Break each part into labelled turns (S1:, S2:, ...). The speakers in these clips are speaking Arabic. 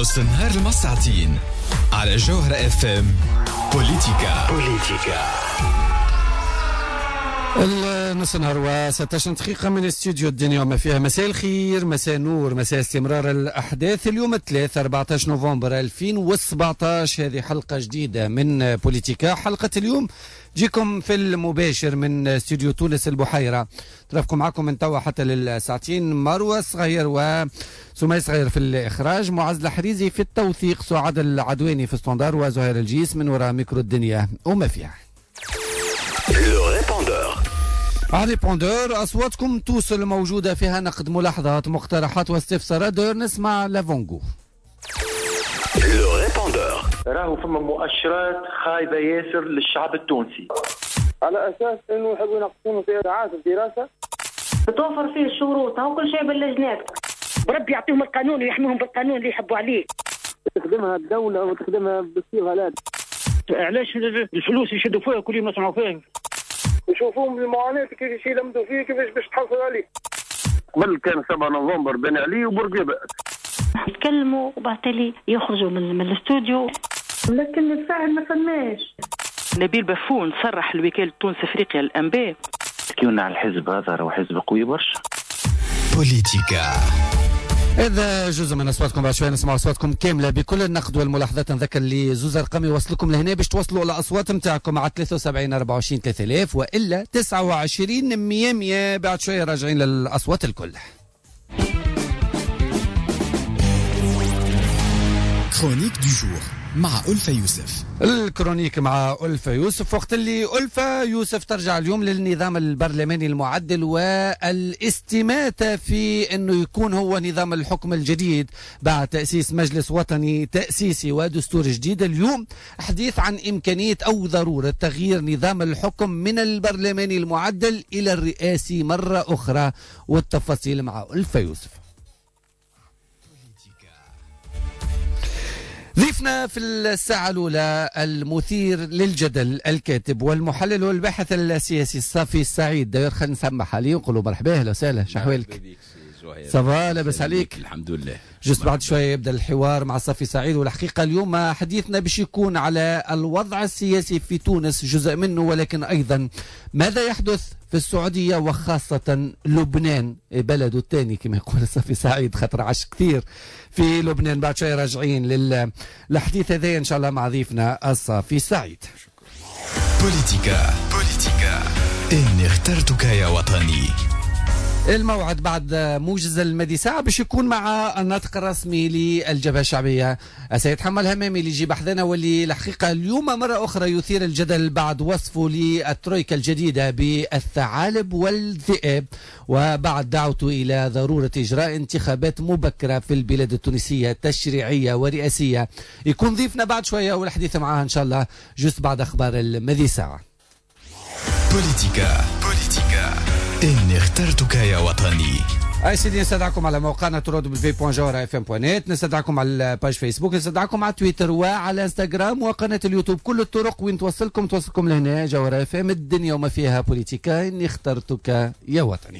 S1: نص النهار المساعتين على جوهرة اف ام. بوليتيكا
S2: نص النهار و16 دقيقة من استوديو الدنيا وما فيها. مساء الخير، مساء النور، مساء استمرار الأحداث. اليوم الثلاث 14 نوفمبر 2017. هذه حلقة جديدة من بوليتيكا. حلقة اليوم جيكم في المباشر من استوديو تونس البحيرة. ترافقكم معكم من توا حتى للساعتين. مروة صغير وسمية صغير في الإخراج، معز الحريزي في التوثيق، سعاد العدواني في الستاندار، وزهير الجيس من وراء ميكرو الدنيا وما فيها. ريبوندور أصواتكم توصل، موجودة فيها نقد، ملاحظات، مقترحات واستفسارات. دور نسمع لافونغو.
S3: راهو فما مؤشرات خايبة ياسر للشعب التونسي،
S4: على أساس أنه يحبوا ينقصون في ساعات الدراسة،
S5: تتوفر فيه الشروط وكل شيء باللجنات. بربي يعطيهم القانون ويحميهم بالقانون اللي يحبوا عليه.
S4: تخدمها الدولة وتخدمها بالصيغة لا.
S6: علاش الفلوس يشدوا فيها كل يوم نسمعوا فيها،
S4: يشوفون بالمعاناة كيف يلمدوا فيه كيفاش باش تحصل عليه.
S3: قبل كان 7 نوفمبر بن علي وبورقيبة
S5: يتكلموا وبعتلي يخرجوا من الاستوديو، لكن الفاعل ما فماش.
S7: نبيل بافون صرح الوكالة تونس افريقيا الانباء
S3: كيونا على الحزب هذا راهو حزب قوي برشا.
S1: بوليتيكا.
S2: إذا جزء من أصواتكم بعد شوية نسمع أصواتكم كاملة بكل النقد والملاحظات. نذكر لي زوز أرقام يوصلكم لهنا باش توصلوا الأصوات متاعكم على 73 24 3000 وإلا 29 100. بعد شوية راجعين للأصوات الكل.
S1: كرونيك دو جور مع ألفة يوسف.
S2: الكرونيك مع ألفة يوسف، وقت اللي ألفة يوسف ترجع اليوم للنظام البرلماني المعدل والاستماتة في أنه يكون هو نظام الحكم الجديد بعد تأسيس مجلس وطني تأسيسي ودستور جديد. اليوم حديث عن إمكانية أو ضرورة تغيير نظام الحكم من البرلماني المعدل إلى الرئاسي مرة أخرى، والتفاصيل مع ألفة يوسف. ضيفنا في الساعة الأولى المثير للجدل، الكاتب والمحلل والباحث السياسي صافي السعيد. داير خلينا نسمح عليه ونقولوا مرحبا، اهلا وسهلا، شحوالك؟ صافا لاباس عليك؟
S8: الحمد لله.
S2: جست بعد شوية يبدأ الحوار مع صافي سعيد، والحقيقة اليوم حديثنا باش يكون على الوضع السياسي في تونس، جزء منه، ولكن أيضا ماذا يحدث في السعودية وخاصة لبنان، بلده الثاني كما يقول صافي سعيد، خاطر عاش كثير في لبنان. بعد شوية راجعين للحديث هذا إن شاء الله مع ضيفنا صافي سعيد.
S1: بوليتيكا إني اخترتك يا وطني.
S2: الموعد بعد موجز المدي ساعة باش يكون مع الناطق الرسمي للجبهة الشعبية السيد حمال همامي اللي يجي بحثنا، واللي الحقيقة اليوم مرة أخرى يثير الجدل بعد وصفه للترويكا الجديدة بالثعالب والذئاب، وبعد دعوته إلى ضرورة إجراء انتخابات مبكرة في البلاد التونسية تشريعية ورئاسية. يكون ضيفنا بعد شوية والحديث معها إن شاء الله جست بعد أخبار المدي ساعة.
S1: بوليتيكا إني اخترتك يا وطني.
S2: أي سيدي، نستدعكم على موقعنا www.jawhara.fm.net، نستدعكم على الباج فيسبوك، نستدعكم على تويتر وعلى انستغرام وقناة اليوتيوب. كل الطرق وين توصلكم لهنا. جوهرة اف ام، الدنيا وما فيها. بوليتيكا إني اخترتك يا وطني.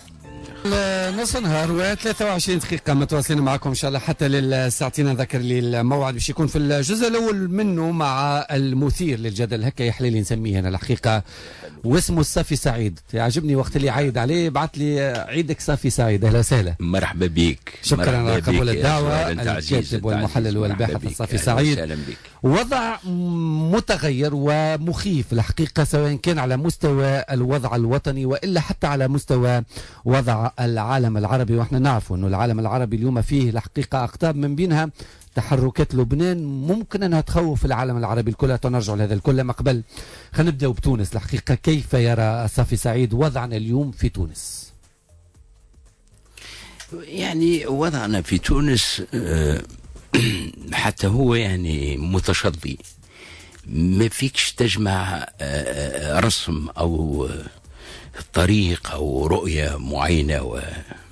S2: نص نهار و23 دقيقة متواصلين معكم إن شاء الله حتى للساعتين. نذكر لي الموعد باش يكون في الجزء الأول منه مع المثير للجدل، هكا يحلى لي نسميه أنا الحقيقة، واسمه صافي سعيد. يعجبني وقت اللي عايد عليه بعت لي عيدك صافي سعيد. أهلا وسهلا،
S8: مرحبا بك.
S2: شكرا على قبول الدعوة. الكاتب والمحلل والباحث صافي سعيد. وضع متغير ومخيف الحقيقة، سواء كان على مستوى الوضع الوطني وإلا حتى على مستوى وضع العالم العربي. واحنا نعرف أنه العالم العربي اليوم فيه الحقيقة أقطاب، من بينها تحركات لبنان ممكن أنها تخوف العالم العربي الكل. تنرجع لهذا الكل. ما قبل خلينا نبدأ بتونس. الحقيقة كيف يرى صافي سعيد وضعنا اليوم في تونس؟
S8: يعني وضعنا في تونس حتى هو يعني متشظي، ما فيكش تجمع رسم أو طريق أو رؤية معينة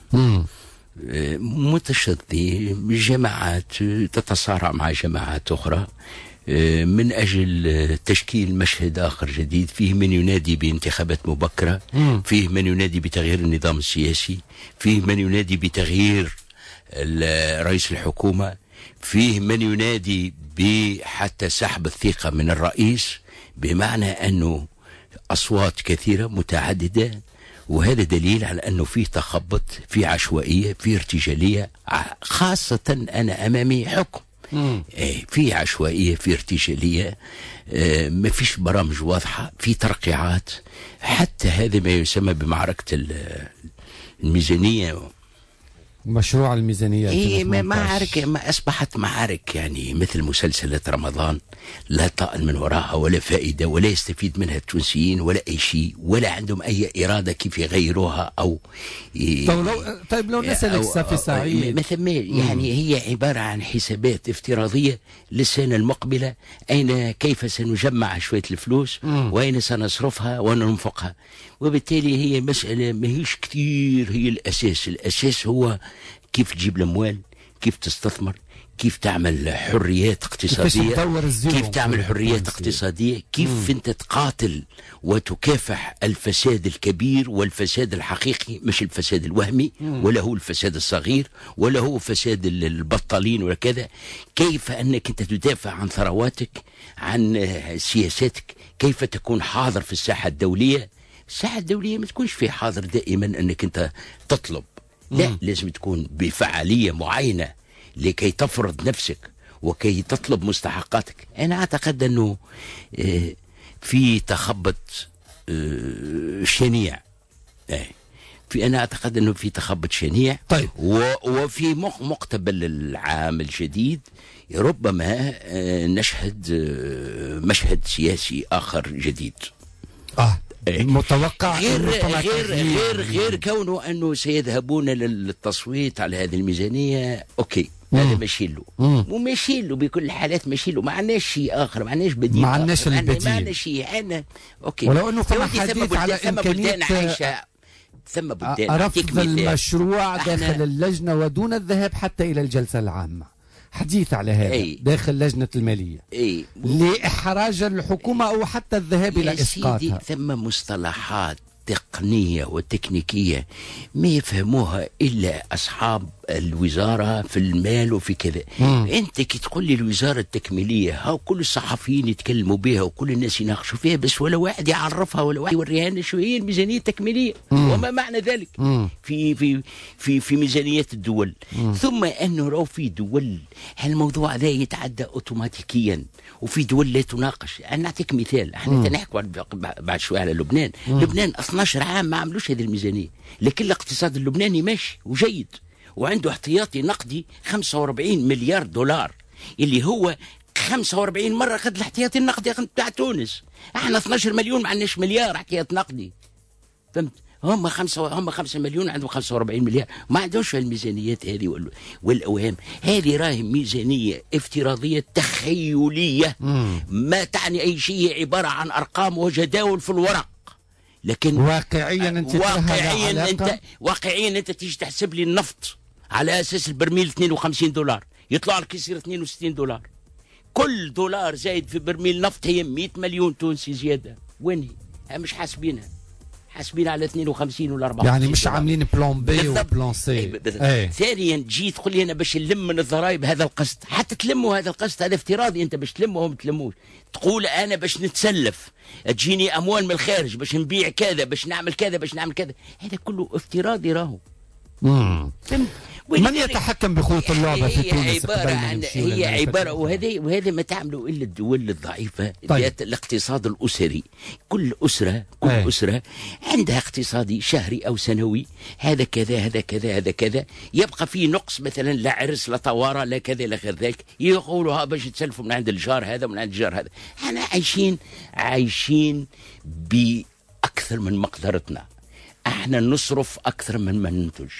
S8: متشظي. جماعات تتصارع مع جماعات أخرى من أجل تشكيل مشهد آخر جديد، فيه من ينادي بانتخابات مبكرة، فيه من ينادي بتغيير النظام السياسي، فيه من ينادي بتغيير رئيس الحكومة، فيه من ينادي بحتى سحب الثقة من الرئيس، بمعنى أنه أصوات كثيرة متعددة، وهذا دليل على أنه فيه تخبط، فيه عشوائية، فيه ارتجالية، خاصة أنا أمامي حكم في عشوائية، في ارتجالية، ما فيش برامج واضحة، في ترقيعات. حتى هذا ما يسمى بمعركة الميزانية،
S2: مشروع الميزانية،
S8: معارك ما أصبحت معارك يعني مثل مسلسلات رمضان، لا طائل من وراها ولا فائدة، ولا يستفيد منها التونسيين ولا أي شيء، ولا عندهم أي إرادة كيف يغيروها أو
S2: طيب لو نسألك صافي سعيد
S8: مثل يعني هي عبارة عن حسابات افتراضية للسنة المقبلة، كيف سنجمع شوية الفلوس وأين سنصرفها وننفقها. وبالتالي هي مسألة ماهيش كتير هي الأساس هو كيف تجيب الأموال، كيف تستثمر، كيف تعمل حريات اقتصادية، كيف تعمل حريات اقتصادية، كيف انت تقاتل وتكافح الفساد الكبير والفساد الحقيقي، مش الفساد الوهمي ولا هو الفساد الصغير ولا هو فساد البطالين ولا كذا. كيف انك انت تدافع عن ثرواتك، عن سياساتك، كيف تكون حاضر في الساحة الدولية. الساحة الدولية ما تكونش في حاضر دائما انك انت تطلب، لا، لازم تكون بفعالية معينة لكي تفرض نفسك وكي تطلب مستحقاتك. أنا أعتقد أنه في تخبط شنيع، أنا أعتقد أنه في تخبط شنيع.
S2: طيب.
S8: وفي مقتبل العام الجديد ربما نشهد مشهد سياسي آخر جديد.
S2: متوقع
S8: غير كونه أنه سيذهبون للتصويت على هذه الميزانية. أوكي، هذا ماشي له وماشي له بكل الحالات، ماشي له، ما عندناش شيء آخر، ما عندناش بديل،
S2: ما عندناش البديل،
S8: ما عندناش شيء. أنا أوكي،
S2: ولو أنه فما حديث على
S8: إمكانية ثم بلدان
S2: رفض المشروع داخل اللجنة ودون الذهاب حتى إلى الجلسة العامة، حديث على هذا داخل لجنة المالية لإحراج الحكومة أو حتى الذهاب إلى إسقاطها.
S8: ثم مصطلحات تقنية وتكنيكية ما يفهموها إلا أصحاب الوزارة في المال وفي كذا. أنت كي تقول لي الوزارة التكميلية، هاو كل الصحفيين يتكلموا بها وكل الناس يناقشوا فيها، بس ولا واحد يعرفها ولا واحد يوريها لنا شو هي الميزانية التكميلية وما معنى ذلك في في في في ميزانيات الدول. ثم أنه لو في دول هالموضوع ذا يتعدى أوتوماتيكيا، وفي دول لا تناقش. أنا نعطيك مثال، احنا نحكوا بعد شوية على لبنان. لبنان 12 عام ما عملوش هذه الميزانية، لكن الاقتصاد اللبناني ماشي وجيد، وعنده احتياطي نقدي 45 مليار دولار، اللي هو 45 مرة قد الاحتياطي النقدي بتاع تونس. احنا 12 مليون ما عندناش مليار احتياط نقدي، فهمت؟ هم 5 مليون عندهم 45 مليار، ما عندهمش الميزانيات هذه والأوهام هذه. راهي ميزانية افتراضية تخيلية ما تعني أي شيء، عبارة عن أرقام وجداول في الورق. لكن واقعيا انت تيجي تحسب لي النفط على اساس البرميل 52 دولار، يطلع لك يصير 62 دولار. كل دولار زايد في برميل نفط هي 100 مليون تونسي زياده. وين هي؟ مش حاسبينها، حاسبين على 52 ولا 54،
S2: يعني مش عاملين بلان بي وبلان سي.
S8: ثانيا جيت تقول لي انا باش نلم من الضرائب هذا القسط، حتى تلموا هذا القسط هذا افتراضي، انت باش تلموا هم تلموش. تقول انا باش نتسلف، تجيني اموال من الخارج باش نبيع كذا، باش نعمل كذا، باش نعمل كذا، هذا كله افتراضي راهو.
S2: من يتحكم بخيوط اللعبة في تونس؟
S8: هي عبارة وهذا ما تعمله إلا الدول الضعيفة. طيب. الاقتصاد الأسري، كل أسرة عندها اقتصادي شهري أو سنوي، هذا كذا هذا كذا هذا كذا، يبقى فيه نقص مثلا لا عرس لا طوارئ لا كذا لا غير ذلك، يقولوا ها باش تسلفوا من عند الجار هذا ومن عند الجار هذا. احنا عايشين بأكثر من مقدرتنا، احنا نصرف أكثر من ما ننتج.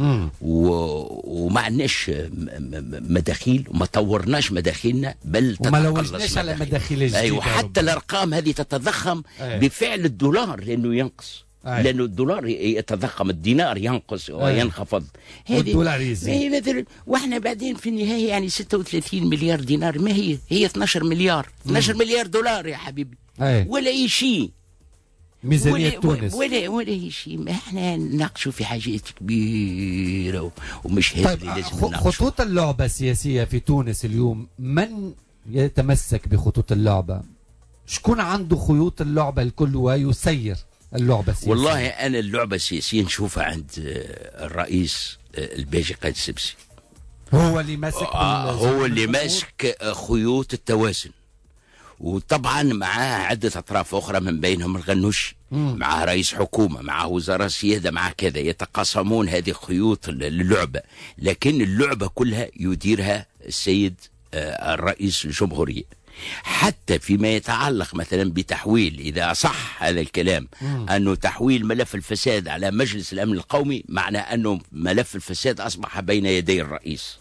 S8: وما عندناش مداخيل وما طورناش مداخيلنا، بل
S2: وما لوجناش على مداخيل الجديدة.
S8: أيوة، حتى الأرقام هذه تتضخم بفعل الدولار، لأنه ينقص. لأنه الدولار يتضخم، الدينار ينقص وينخفض،
S2: والدولار يزيد.
S8: واحنا بعدين في النهاية يعني 36 مليار دينار، ما هي 12 مليار 12 مليار دولار يا حبيبي، ولا أي شيء.
S2: ميزانية تونس
S8: ولا شيء. ما احنا نناقشوا في حاجات كبيرة ومش هذا اللي لازم نناقشوا.
S2: خطوط اللعبة السياسية في تونس اليوم، من يتمسك بخطوط اللعبة؟ شكون عنده خيوط اللعبة الكل ويسير اللعبة السياسية؟
S8: والله أنا اللعبة السياسية نشوفها عند الرئيس الباجي قايد السبسي.
S2: هو اللي ماسك
S8: هو اللي ماسك خيوط التوازن، وطبعا معاه عدة أطراف أخرى من بينهم الغنوش، معاه رئيس حكومة، معاه وزراء سيادة، مع كذا يتقاسمون هذه خيوط اللعبة، لكن اللعبة كلها يديرها السيد الرئيس الجمهورية. حتى فيما يتعلق مثلا بتحويل، إذا صح هذا الكلام أنه تحويل ملف الفساد على مجلس الأمن القومي، معنى أنه ملف الفساد أصبح بين يدي الرئيس،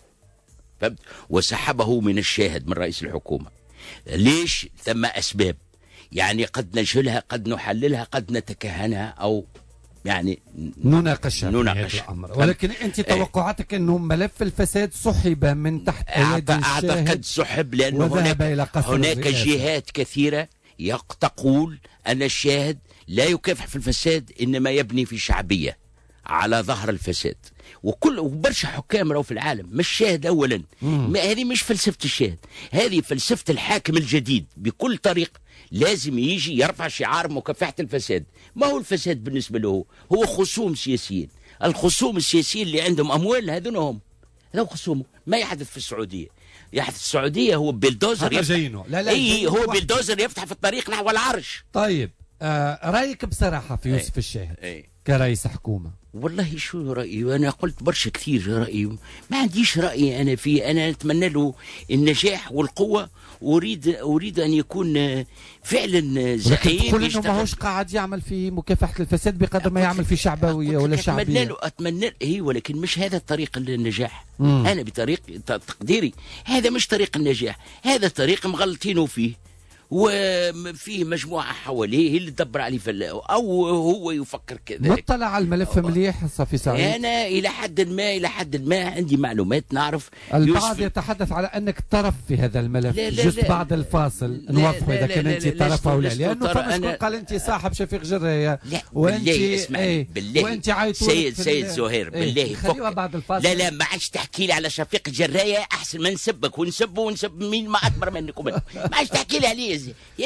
S8: وسحبه من الشاهد من رئيس الحكومة. ليش؟ ثم أسباب، يعني قد نجهلها، قد نحللها، قد نتكهنها، أو يعني
S2: نناقشها. ولكن أنت توقعاتك أنه ملف الفساد سحب من تحت أيدي الشاهد؟
S8: أعتقد سحب، لأنه هناك جهات كثيرة تقول أن الشاهد لا يكافح في الفساد، إنما يبني في شعبية على ظهر الفساد. وبرشا حكام راهو في العالم مش شاهد اولا. هذه مش فلسفه الشاهد، هذه فلسفه الحاكم الجديد. بكل طريق لازم يجي يرفع شعار مكافحه الفساد. ما هو الفساد بالنسبه له؟ هو خصوم سياسيين. الخصوم السياسيين اللي عندهم اموال هذول هم، هذا خصومه. ما يحدث في السعوديه، يحدث في السعوديه هو بلدوزر هو بلدوزر يفتح في الطريق نحو العرش.
S2: طيب رايك بصراحه في يوسف الشاهد كرئيس حكومه؟
S8: والله شو رأيي؟ أنا قلت برشا كثير رأيي، ما عنديش رأي أنا فيه. أنا أتمنى له النجاح والقوة، أريد أن يكون فعلا زعيم.
S2: تقول إنه ماهوش قاعد يعمل في مكافحة الفساد بقدر ما يعمل في شعبوية ولا شعبية.
S8: أتمنى له ولكن مش هذا طريق النجاح. أنا بطريق تقديري هذا مش طريق النجاح، هذا طريق مغلطينه فيه، وفيه مجموعة حواليه اللي تدبر عليه أو هو يفكر كذلك.
S2: مطلع على الملف مليح صافي سعيد؟
S8: أنا إلى حد ما عندي معلومات، نعرف.
S2: البعض يتحدث على أنك طرف في هذا الملف. جست بعد الفاصل نوضح إذا كان أنت طرف أو لا، لأنه فما قال أنت صاحب شفيق جرية وأنت
S8: بالله
S2: وأنت عايطون
S8: سيد زهير بالله
S2: خليها بعد الفاصل.
S8: لا ما عادش تحكي لي على شفيق جراية، أحسن ما نسبك ونسب مين ما أكبر منك ومنك. ما عادش تحكي لي عليه.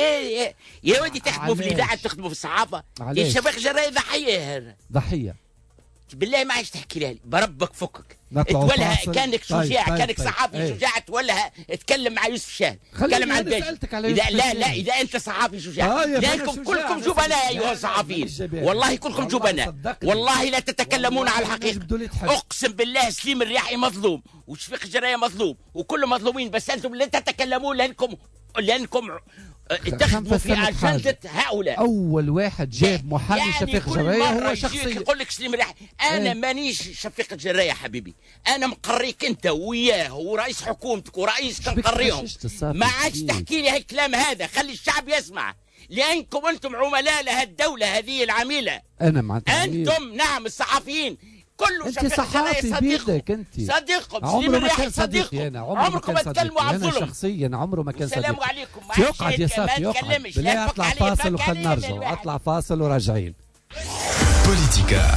S8: يا ودي تخدموا في الإذاعة، تخدموا في الصحافة. يا شباب جراية ضحية بالله ما عادش تحكي لها. بربك فكك تولها كانك شجاع. كانك صحافي شجاع تولها اتكلم مع يوسف الشاهد، اتكلم عن باجي. لا إذا أنت صحافي شجاع، لأنكم كلكم جبناء أيها الصحفيين، والله كلكم جبناء، والله لا تتكلمون على الحقيقة. أقسم بالله سليم الرياحي مظلوم وشفيق جراية مظلوم وكل مظلومين، بس أنتم لا تتكلمون لأنكم تخدموا في أجندة هؤلاء.
S2: أول واحد جاب محامي يعني شفيق جراية هو شخصيا.
S8: يقول لك سليم الرياحي أنا مانيش شفيق جراية حبيبي، أنا مقريك أنت وياه ورئيس حكومتك ورئيس تنقريهم. ما عادش تحكي لي هالكلام هذا، خلي الشعب يسمع، لأنكم أنتم عملاء لها الدولة هذه العميلة.
S2: أنا مع
S8: أنتم نعم الصحفيين كله
S2: انت صحافي بيدك، انت
S8: صديقكم
S2: عمره ما كان صديقي.
S8: عمركم ما تكلموا عن الظلم.
S2: انا شخصيا عمره ما كان صديقي.
S8: السلام عليكم.
S2: يقعد يا صافي يقعد بالله. اطلع فاصل وخلنا نرجع. اطلع فاصل وراجعين.
S1: بوليتيكا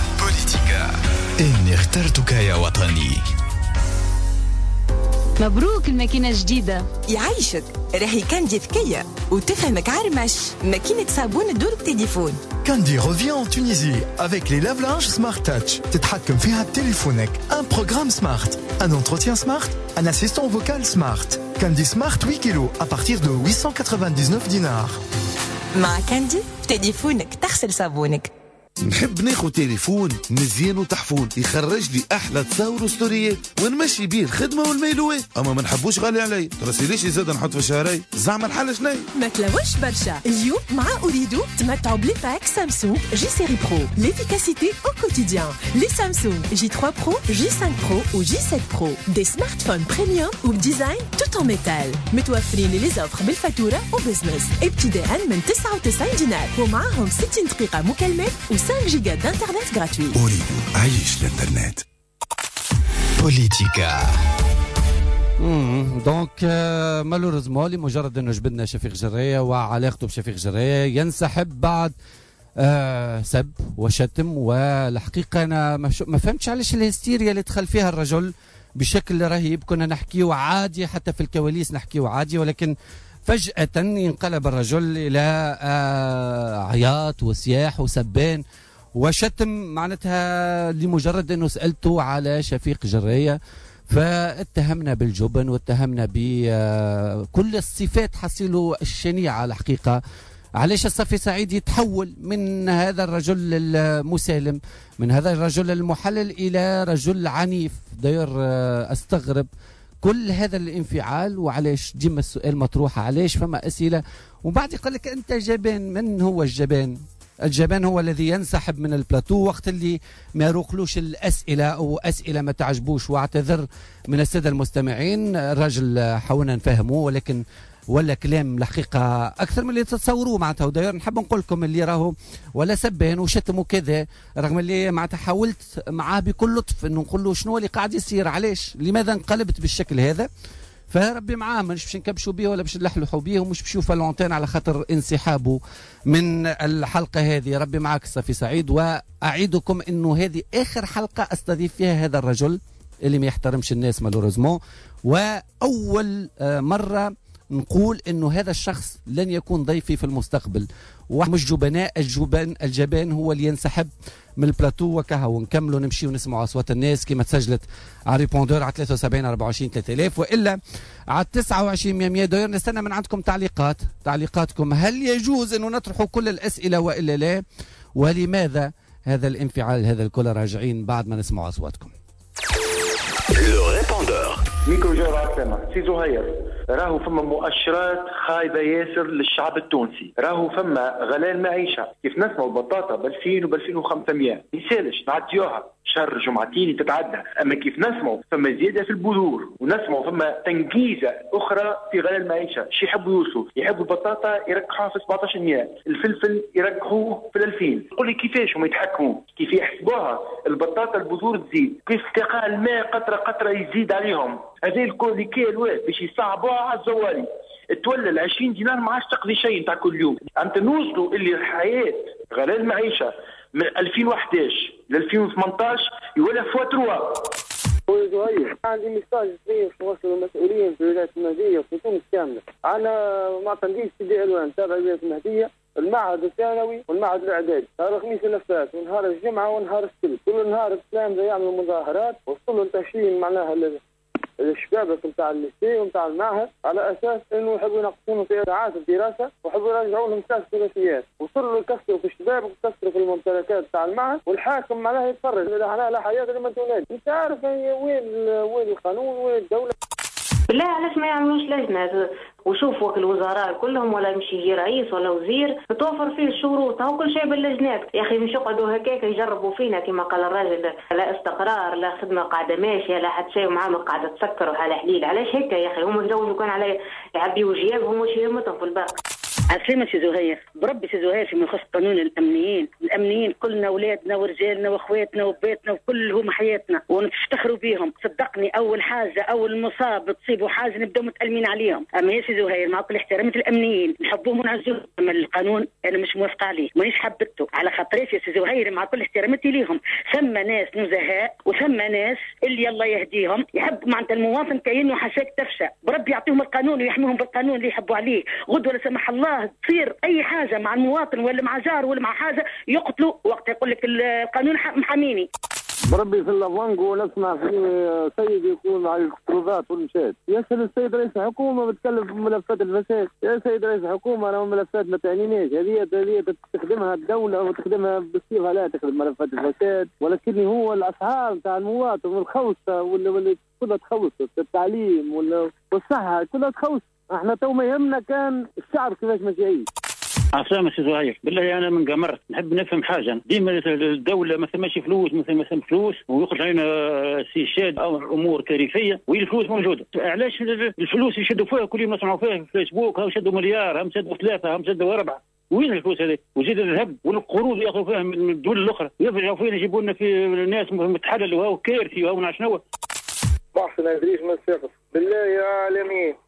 S1: إني اخترتك يا وطني.
S9: مبروك الماكينة جديدة.
S10: يعيشك راهي كاندي ذكية وتفهمك عرمش. ماكينة صابون تدور بتليفون.
S11: Candy revient en Tunisie avec les lave-linges Smart Touch. تتحكم فيها بتليفونك. Un programme Smart, un entretien Smart, un assistant vocal Smart. Candy Smart 8 kilos à partir de 899 dinars.
S10: مع كاندي تليفونك تغسل صابونك.
S12: نحب ناخذ تليفون مزيان وتحفون يخرج لي احلى تصاور وستوريات ونمشي بيه الخدمه والميلوات، اما ما نحبوش غالي علي. ترسليش زاد نحط في شهري زعما الحل شني.
S10: ما تلوش برشا. اليوم مع أريدو تمتعوا بليباك سامسونج جي سيري برو. ليفيكاسيتي او كوتيديان. لي سامسونج جي 3 برو، جي 5 برو و جي 7 برو. دي سمارت فون بريميوم وبديزاين توت ان ميتال. متوفرين لي زوفر بالفاتوره وبزنس ابتداء من 99 دينار ومعاهم 60 دقيقه مكالمات و 5 جيجا d'internet gratuit.
S12: أريد عيش الانترنت.
S1: بوليتيكا.
S2: دونك مالوريزمون لمجرد انه جبدنا شفيق جراية وعلاقته بشفيق جراية ينسحب بعد سب وشتم. والحقيقة أنا ما فهمتش علاش الهستيريا اللي دخل فيها الرجل بشكل رهيب. كنا نحكيه عادي، حتى في الكواليس نحكيه عادي، ولكن فجأة ينقلب الرجل إلى عياط وسياح وسبان وشتم، معناتها لمجرد أنه سألته على شفيق جرية، فاتهمنا بالجبن واتهمنا بكل الصفات حصيله الشنيعة. الحقيقة علاش الصفي سعيد يتحول من هذا الرجل المسالم، من هذا الرجل المحلل، إلى رجل عنيف؟ داير أستغرب كل هذا الانفعال، وعلاش ديما السؤال مطروح علاش؟ فما أسئلة. وبعد يقول لك أنت جبان. من هو الجبان؟ الجبان هو الذي ينسحب من البلاتو وقت اللي ما يروقلوش الأسئلة أو أسئلة ما تعجبوش. واعتذر من السادة المستمعين، الراجل حاولنا نفهمه ولكن ولا كلام الحقيقة أكثر من اللي تتصوروه معناتها. وداير نحب نقول لكم اللي راهو ولا سبان وشتم وكذا، رغم اللي معناتها حاولت معاه بكل لطف إنه نقول له شنو اللي قاعد يصير، علاش لماذا انقلبت بالشكل هذا. فربي معاه، مش باش نكبشوا بيه ولا باش نلحلحوا بيه ومش باش يشوف الانتين على خاطر انسحابه من الحلقة هذه. ربي معاك صفي سعيد، وأعيدكم إنه هذه آخر حلقة أستضيف فيها هذا الرجل اللي ما يحترمش الناس مالوريزمون، وأول مرة نقول إنه هذا الشخص لن يكون ضيفي في المستقبل. ومش جبناء، الجبان هو اللي ينسحب من البلاتو وكها. ونكملوا نمشي ونسمعوا أصوات الناس كما تسجلت على ريبوندور على 73 24 3000 وإلا على 29 100. داير نستنى من عندكم تعليقاتكم. هل يجوز أنه نطرحوا كل الأسئلة وإلا لا؟ ولماذا هذا الانفعال هذا الكل؟ راجعين بعد ما نسمعوا أصواتكم.
S3: ميكرو جورة عسلامة. سي زهير، راهو فما مؤشرات خايبة ياسر للشعب التونسي. راهو فما غلاء المعيشة، كيف نسمعوا البطاطا ب2000 وب2500 يسالش نعديوها شهر جمعتين تتعدى. اما كيف نسمعوا فما زيادة في البذور، ونسمعوا فما تنقيزة اخرى في غلاء المعيشة. شي يحبوا يوصلوا، يحبوا البطاطا يركحوها في 1700، الفلفل يركحوه في 2000. قول لي كيفاش هم يتحكموا، كيف يحسبوها البطاطا البذور تزيد، كيف استقاء الماء قطرة قطرة يزيد عليهم. هذه الكل كيلوات باش يصعبوها على الزوالي. تولى 20 دينار ما عادش تقضي شيء نتاع كل يوم. انت نوصلوا اللي الحياة غلاء المعيشة من 2011 ل 2018 يولى فوا 3.
S4: زهير، عندي ميساج صغير توصل المسؤولين في ولاية المهدية وفي تونس كاملة. أنا ما تنقيش سيدي ألوان تابع ولاية المهدية، المعهد الثانوي والمعهد الإعدادي. نهار الخميس اللفات ونهار الجمعة ونهار السبت، كل نهار الإسلام يعملوا مظاهرات وصلوا لتشييد معناها الشباب نتاع الليسي ونتاع المعهد، على اساس انه يحبوا ينقصون في ساعات الدراسه ويحبوا يرجعوا لهم 3 ثلاثيات. وصلوا يكسروا في الشباب ويكسروا في الممتلكات تاع المعهد، والحاكم معناها يتفرج لا حياه لمن تنادي. انت عارف وين القانون وين الدوله؟
S5: بالله علاش ما يعملوش لجنه وشوفوا الوزراء كلهم ولا يمشي يجي رئيس ولا وزير توفر فيه الشروط او كل شيء باللجنات. يا اخي مش يقعدوا هكاك يجربوا فينا كما قال الراجل، لا استقرار لا خدمه قاعده ماشيه لا حتى شيء ومعامل قاعده تسكر وحاله حليل. علاش هيك يا اخي؟ هم يزوجوا كان على يعبيوا جيابهم وش يهمتهم في الباقي.
S7: عسلامة سي زهير، بربي سي زهير فيما يخص قانون الامنيين كلنا اولادنا ورجالنا واخواتنا وبيتنا وكلهم حياتنا ونفتخروا بيهم. صدقني اول حاجه اول مصاب تصيبوا حاجه نبداو متألمين عليهم. اما يا سي زهير مع كل احترامي الامنيين نحبوهم ونعزوهم، اما القانون انا مش موافقه عليه مانيش حبته على خاطريش يا سي زهير. مع كل احترامتي ليهم ثم ناس نزهاء وثم ناس اللي الله يهديهم يحب معناتها المواطن كأنه حشاك تفشى. بربي يعطيهم القانون ويحميهم بالقانون اللي يحبوا عليه. غدوه لا سمح الله تصير اي حاجه مع المواطن ولا مع جار ولا مع حاجه يقتلوا وقت يقول لك القانون محاميني.
S4: بربي في اللافانجو نسمع في سيد يقول مع الاقتراضات والمشات. يسأل السيد رئيس الحكومه بتكلم في ملفات الفساد. يا سيد رئيس الحكومه انا ملفات ما تعنينيش، هذه تستخدمها الدوله وتخدمها بصيغه لا تخدم ملفات الفساد، ولكن هو الاسعار تاع المواطن والخوصه واللي كلها تخوص التعليم والصحه كلها تخوص. احنا تو ما يهمنا كان الشعب كيفاش ماشي يعيش.
S6: عسلامة سي زهير، بالله انا من قمرت نحب نفهم حاجه. ديما الدوله ما ثماش فلوس ما ثم فلوس ويخرج علينا سي شاد او امور كارثيه والفلوس موجوده. علاش الفلوس يشدوا فيها كل يوم نسمعوا فيها في فيسبوك هم شدوا مليار هم شدوا 3 هم شدوا 4. وين الفلوس هذه؟ وزيد الذهب والقروض ياخذوا فيها من الدول الاخرى يرجعوا فينا يجيبوا لنا في ناس متحلل وهو كارثي وهو شنو.
S4: بحث ما ادريش ما السقف بالله يا عالمين.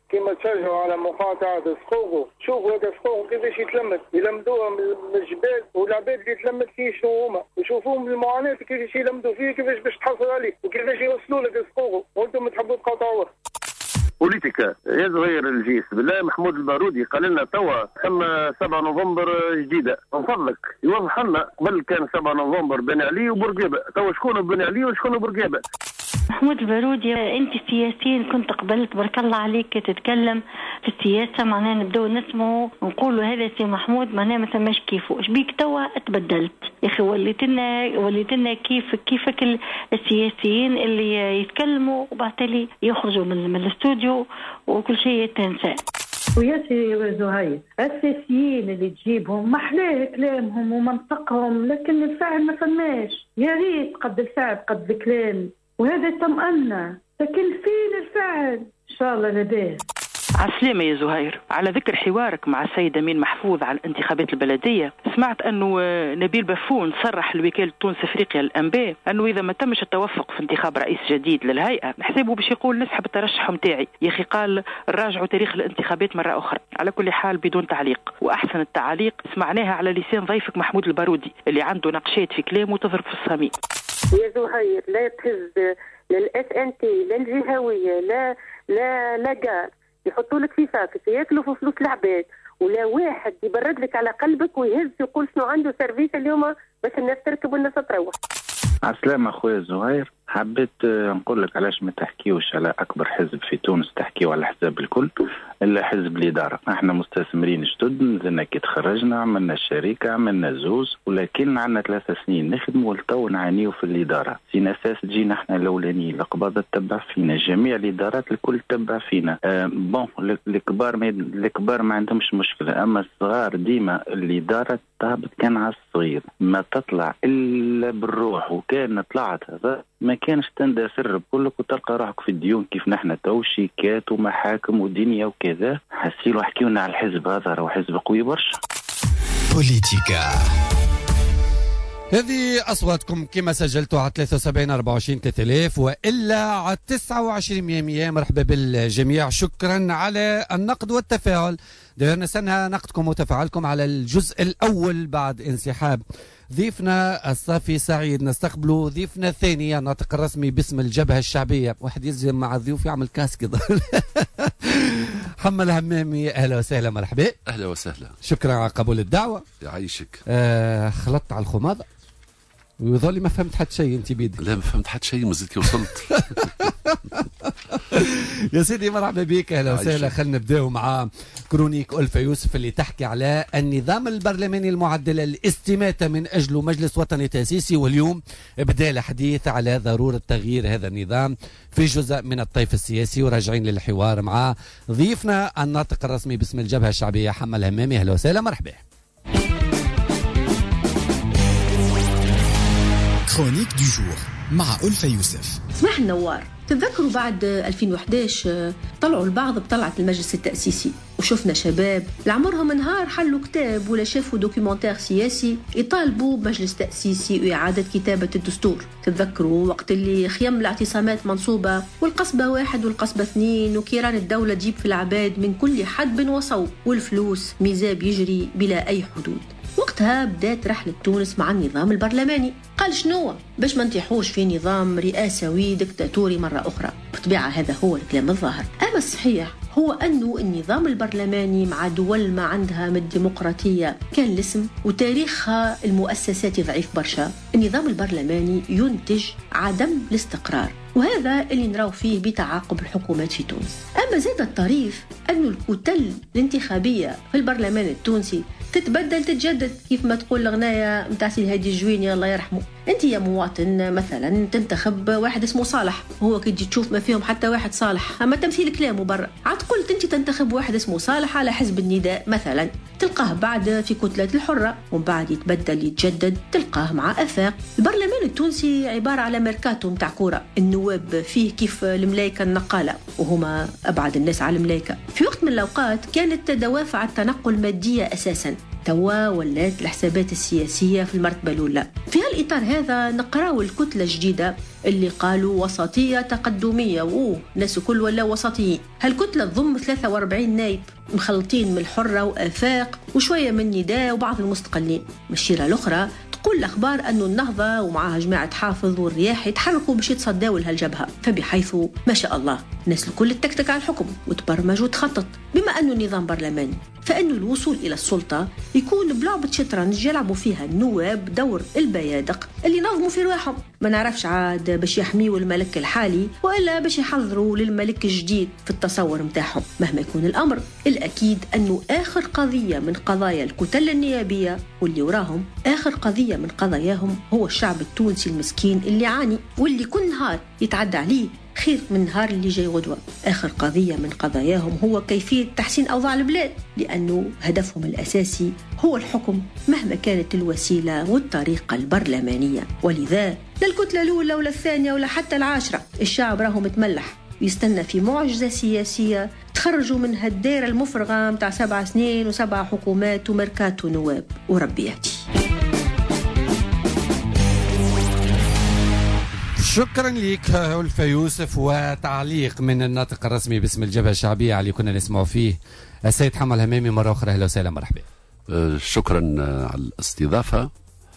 S4: كما تشجعوا على مقاطعة سقوقه. شوفوا هذا سقوقه كيفاش يتلمد، يلمدوها من الجبال، والعباد اللي تلمد فيه شنو هما، وشوفوهم المعاناة كيفاش يلمدوا فيه، كيفاش باش تحصل عليه، وكيفاش يوصلوا لك سقوقه، وانتم تحبوا تقاطعوه.
S6: بوليتيكا يا صغير الجيش بالله. محمود البارودي قال لنا توا ثم 7 نوفمبر جديده، من فضلك يوضح لنا. قبل كان 7 نوفمبر بن علي وبرقابه، توا شكون بن علي وشكون برقابه؟
S13: محمود البارودي انت سياسيين كنت قبلت برك الله عليك تتكلم في السياسه، معناها نبداو نسمعوا ونقولوا هذا سي محمود معناها ما ثماش كيفه. اش بيك توا تبدلت يا اخي؟ وليتنا كيفك السياسيين اللي يتكلموا وبعد يخرجوا من الاستوديو وكل شيء تنسى.
S14: ويا سي زهير السياسيين اللي تجيبهم محلاه كلامهم ومنطقهم، لكن الفعل ما فماش. يا ريت قد الفعل قد الكلام، وهذا طمأنة، لكن فين الفعل؟ إن شاء الله لباس.
S15: عسلامة يا زهير. على ذكر حوارك مع السيد أمين محفوظ على الانتخابات البلدية، سمعت أنه نبيل بافون صرح لوكالة تونس أفريقيا الأنباء أنه إذا ما تمش التوفق في انتخاب رئيس جديد للهيئة نحسبه باش يقول نسحب الترشح متاعي. يا أخي قال راجعوا تاريخ الانتخابات مرة أخرى. على كل حال بدون تعليق، وأحسن التعليق سمعناها على لسان ضيفك محمود البارودي اللي عنده نقشات في كلامه تضرب في الصميم.
S7: يا زهير لا تهز للأس أن تي لا الجهوية لا قال يحطوا لك في فاكس ياكلوا في فلوس العباد، ولا واحد يبرد لك على قلبك ويهز يقول شنو عنده سيرفيس اليوم باش الناس تركب والناس تروح.
S16: عسلامة أخويا زهير. حبيت نقول لك علاش ما تحكيوش على أكبر حزب في تونس، تحكيو على الأحزاب الكل إلا حزب الإدارة. احنا مستثمرين جدد، نزلنا كي تخرجنا عملنا الشركة عملنا زوز، ولكن عندنا 3 سنين نخدموا ولتو نعانيو في الإدارة. سين أساس تجينا احنا الأولانيين، القباضة تتبع فينا، جميع الإدارات الكل تتبع فينا. الكبار ما عندهمش مشكلة، أما الصغار ديما الإدارة تهبط كان على الصغير، ما تطلع إلا بالروح. وكان طلعت هذا ما كانش تندثر بكلك وتلقى روحك في الديون كيف نحن تو، شيكات ومحاكم ودنيا وكذا. حسيلو حكيونا على الحزب هذا، راهو حزب قوي برشا.
S1: بوليتيكا.
S2: هذه أصواتكم كما سجلتوا على 73 24 3000 وإلا على 29 مرحبا بالجميع. شكرا على النقد والتفاعل. داير نستنى نقدكم وتفاعلكم على الجزء الأول بعد انسحاب ضيفنا الصافي سعيد. نستقبلوا ضيفنا الثاني الناطق الرسمي باسم الجبهة الشعبية. واحد يلزم مع الضيوف يعمل كاسك. محمد الهمامي أهلا وسهلا مرحبا.
S17: أهلا وسهلا.
S2: شكرا على قبول الدعوة.
S17: يعيشك.
S2: خلطت على الخماضة ويظل ما فهمت حتى شيء. انت بيدك.
S17: لا ما فهمت حتى شيء، ما زلت وصلت.
S2: يا سيدي مرحبا بك اهلا وسهلا. خلينا نبداو مع كرونيك ألفة يوسف اللي تحكي على النظام البرلماني المعدل الاستماتة من أجله مجلس وطني تأسيسي، واليوم بدأ الحديث على ضرورة تغيير هذا النظام في جزء من الطيف السياسي. وراجعين للحوار مع ضيفنا الناطق الرسمي باسم الجبهة الشعبية حمد الهمامي. اهلا وسهلا مرحبا.
S1: كرونيك دو جور مع ألفة يوسف.
S18: صباح النوار. تتذكروا بعد 2011 طلعوا البعض بطلعة المجلس التأسيسي، وشفنا شباب لعمرهم نهار حلوا كتاب ولا شافوا دوكيومنتير سياسي يطالبوا بمجلس تأسيسي وإعادة كتابة الدستور. تتذكروا وقت اللي خيم الاعتصامات منصوبة والقصبة 1 والقصبة 2 وكيران الدولة تجيب في العباد من كل حدب وصوب، والفلوس ميزاب يجري بلا أي حدود. وقتها بدأت رحلة تونس مع النظام البرلماني. قال شنو باش ما نطيحوش في نظام رئاسوي دكتاتوري مرة أخرى. بطبيعة هذا هو الكلام الظاهر، أما الصحيح هو أنه النظام البرلماني مع دول ما عندها من الديمقراطية كان الاسم وتاريخها المؤسساتي ضعيف برشا. النظام البرلماني ينتج عدم الاستقرار، وهذا اللي نراو فيه بتعاقب الحكومات في تونس. أما زاد الطريف أنه الكتل الانتخابية في البرلمان التونسي تتبدل تتجدد، كيف ما تقول الغناية متاع سي الهادي الجويني الله يرحمه. انت يا مواطن مثلا تنتخب واحد اسمه صالح، وهو كي تجي تشوف ما فيهم حتى واحد صالح، اما تمثيل كلامه برا. عاد قلت انت تنتخب واحد اسمه صالح على حزب النداء مثلا، تلقاه بعد في كتلة الحرة، ومن بعد يتبدل يتجدد تلقاه مع افاق. البرلمان التونسي عبارة على ميركاتو متاع كورة، النواب فيه كيف الملايكة النقالة وهما ابعد الناس على الملايكة. في وقت من الاوقات كانت دوافع التنقل مادية اساسا، توا ولات الحسابات السياسية في المرتبة الأولى. في هالإطار هذا نقراو الكتلة الجديدة اللي قالوا وسطية تقدمية، الناس كل ولا وسطيين. هالكتلة تضم 43 نايب مخلطين من الحرة وآفاق وشوية من نداء وبعض المستقلين. الشيرة الأخرى تقول الأخبار أن النهضة ومعها جماعة حافظ والرياح يتحركوا باش يتصداوا لهالجبهة، فبحيث ما شاء الله الناس الكل تكتك على الحكم وتبرمج وتخطط. بما أنه نظام برلماني فإنه الوصول إلى السلطة يكون بلعبة شطرنج يلعبوا فيها النواب دور البيادق اللي نظموا في رواحهم. ما نعرفش عاد باش يحميوا الملك الحالي وإلا باش يحضروا للملك الجديد في التصور متاعهم. مهما يكون الأمر، الأكيد أنه آخر قضية من قضايا الكتل النيابية واللي وراهم آخر قضية من قضاياهم هو الشعب التونسي المسكين اللي يعاني واللي كل نهار يتعدى عليه خير من النهار اللي جاي غدوة. آخر قضية من قضاياهم هو كيفية تحسين أوضاع البلاد، لأنه هدفهم الأساسي هو الحكم مهما كانت الوسيلة والطريقة البرلمانية. ولذا لا الكتلة الأولى ولا الثانية ولا حتى العاشرة، الشعب راهو متملح ويستنى في معجزة سياسية تخرجوا من هالديرة المفرغة متاع 7 سنين و7 حكومات ومركات ونواب وربي يهدي.
S2: شكرا لك ألفة يوسف. وتعليق من الناطق الرسمي باسم الجبهة الشعبية على اللي كنا نسمعه فيه السيد حمد الهمامي مرة أخرى. أهلا وسهلا، مرحبا.
S17: شكرا على الاستضافة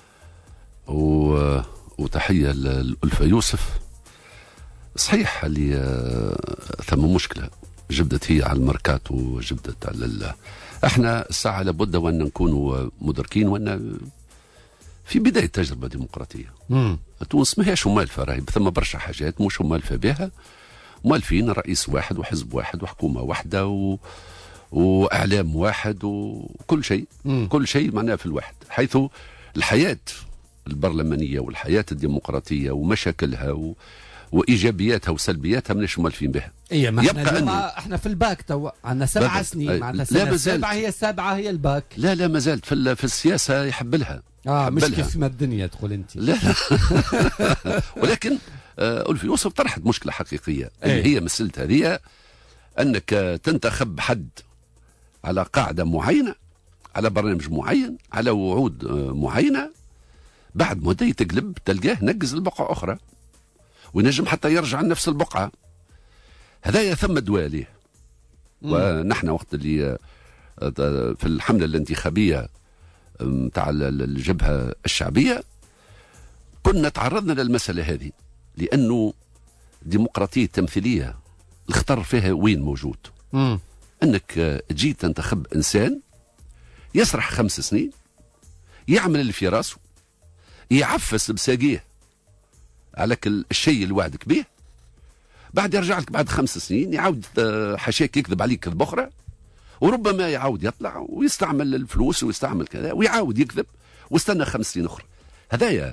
S17: وتحية لألفة يوسف. صحيح اللي ثم مشكلة جبدت هي على الماركات وجبدت على احنا الساعة لابد وأن نكونوا مدركين وأن في بداية تجربة ديمقراطية. تونس ما هيش مالفة، راهي ثم برشا حاجات مش مالفة بها. مالفين رئيس واحد وحزب واحد وحكومة واحدة وإعلام واحد وكل شيء كل شيء معناه في الواحد، حيث الحياة البرلمانية والحياة الديمقراطية ومشاكلها وإيجابياتها وسلبياتها مناش مالفين بها.
S2: إيه، ما احنا في الباك تو عندنا 7 سنين، معناتها السنة السابعة هي السابعة هي الباك.
S17: لا ما زالت في السياسة يحب لها.
S2: مش كيف ما الدنيا تقول انت.
S17: لا ولكن ألفي يوسف طرحت مشكلة حقيقية اللي هي مسألة هذه، أنك تنتخب حد على قاعدة معينة، على برنامج معين، على وعود معينة، بعد مدة يتقلب تلقاه نقز البقعة أخرى وينجم حتى يرجع لنفس البقعة. هذا ثم دواء ليه. ونحن وقت اللي في الحملة الانتخابية متاع الجبهة الشعبية كنا تعرضنا للمسألة هذه، لأنه ديمقراطية تمثيلية الخطر فيها وين موجود. أنك تجي تنتخب إنسان يسرح 5 سنين، يعمل اللي في راسه، يعفس بساقيه عليك الشيء اللي وعدك به، بعد يرجع لك بعد 5 سنين يعاود حشاك يكذب عليك كذب أخرى، وربما يعاود يطلع ويستعمل الفلوس ويستعمل كذا ويعاود يكذب واستنى 5 سنين أخرى. هذايا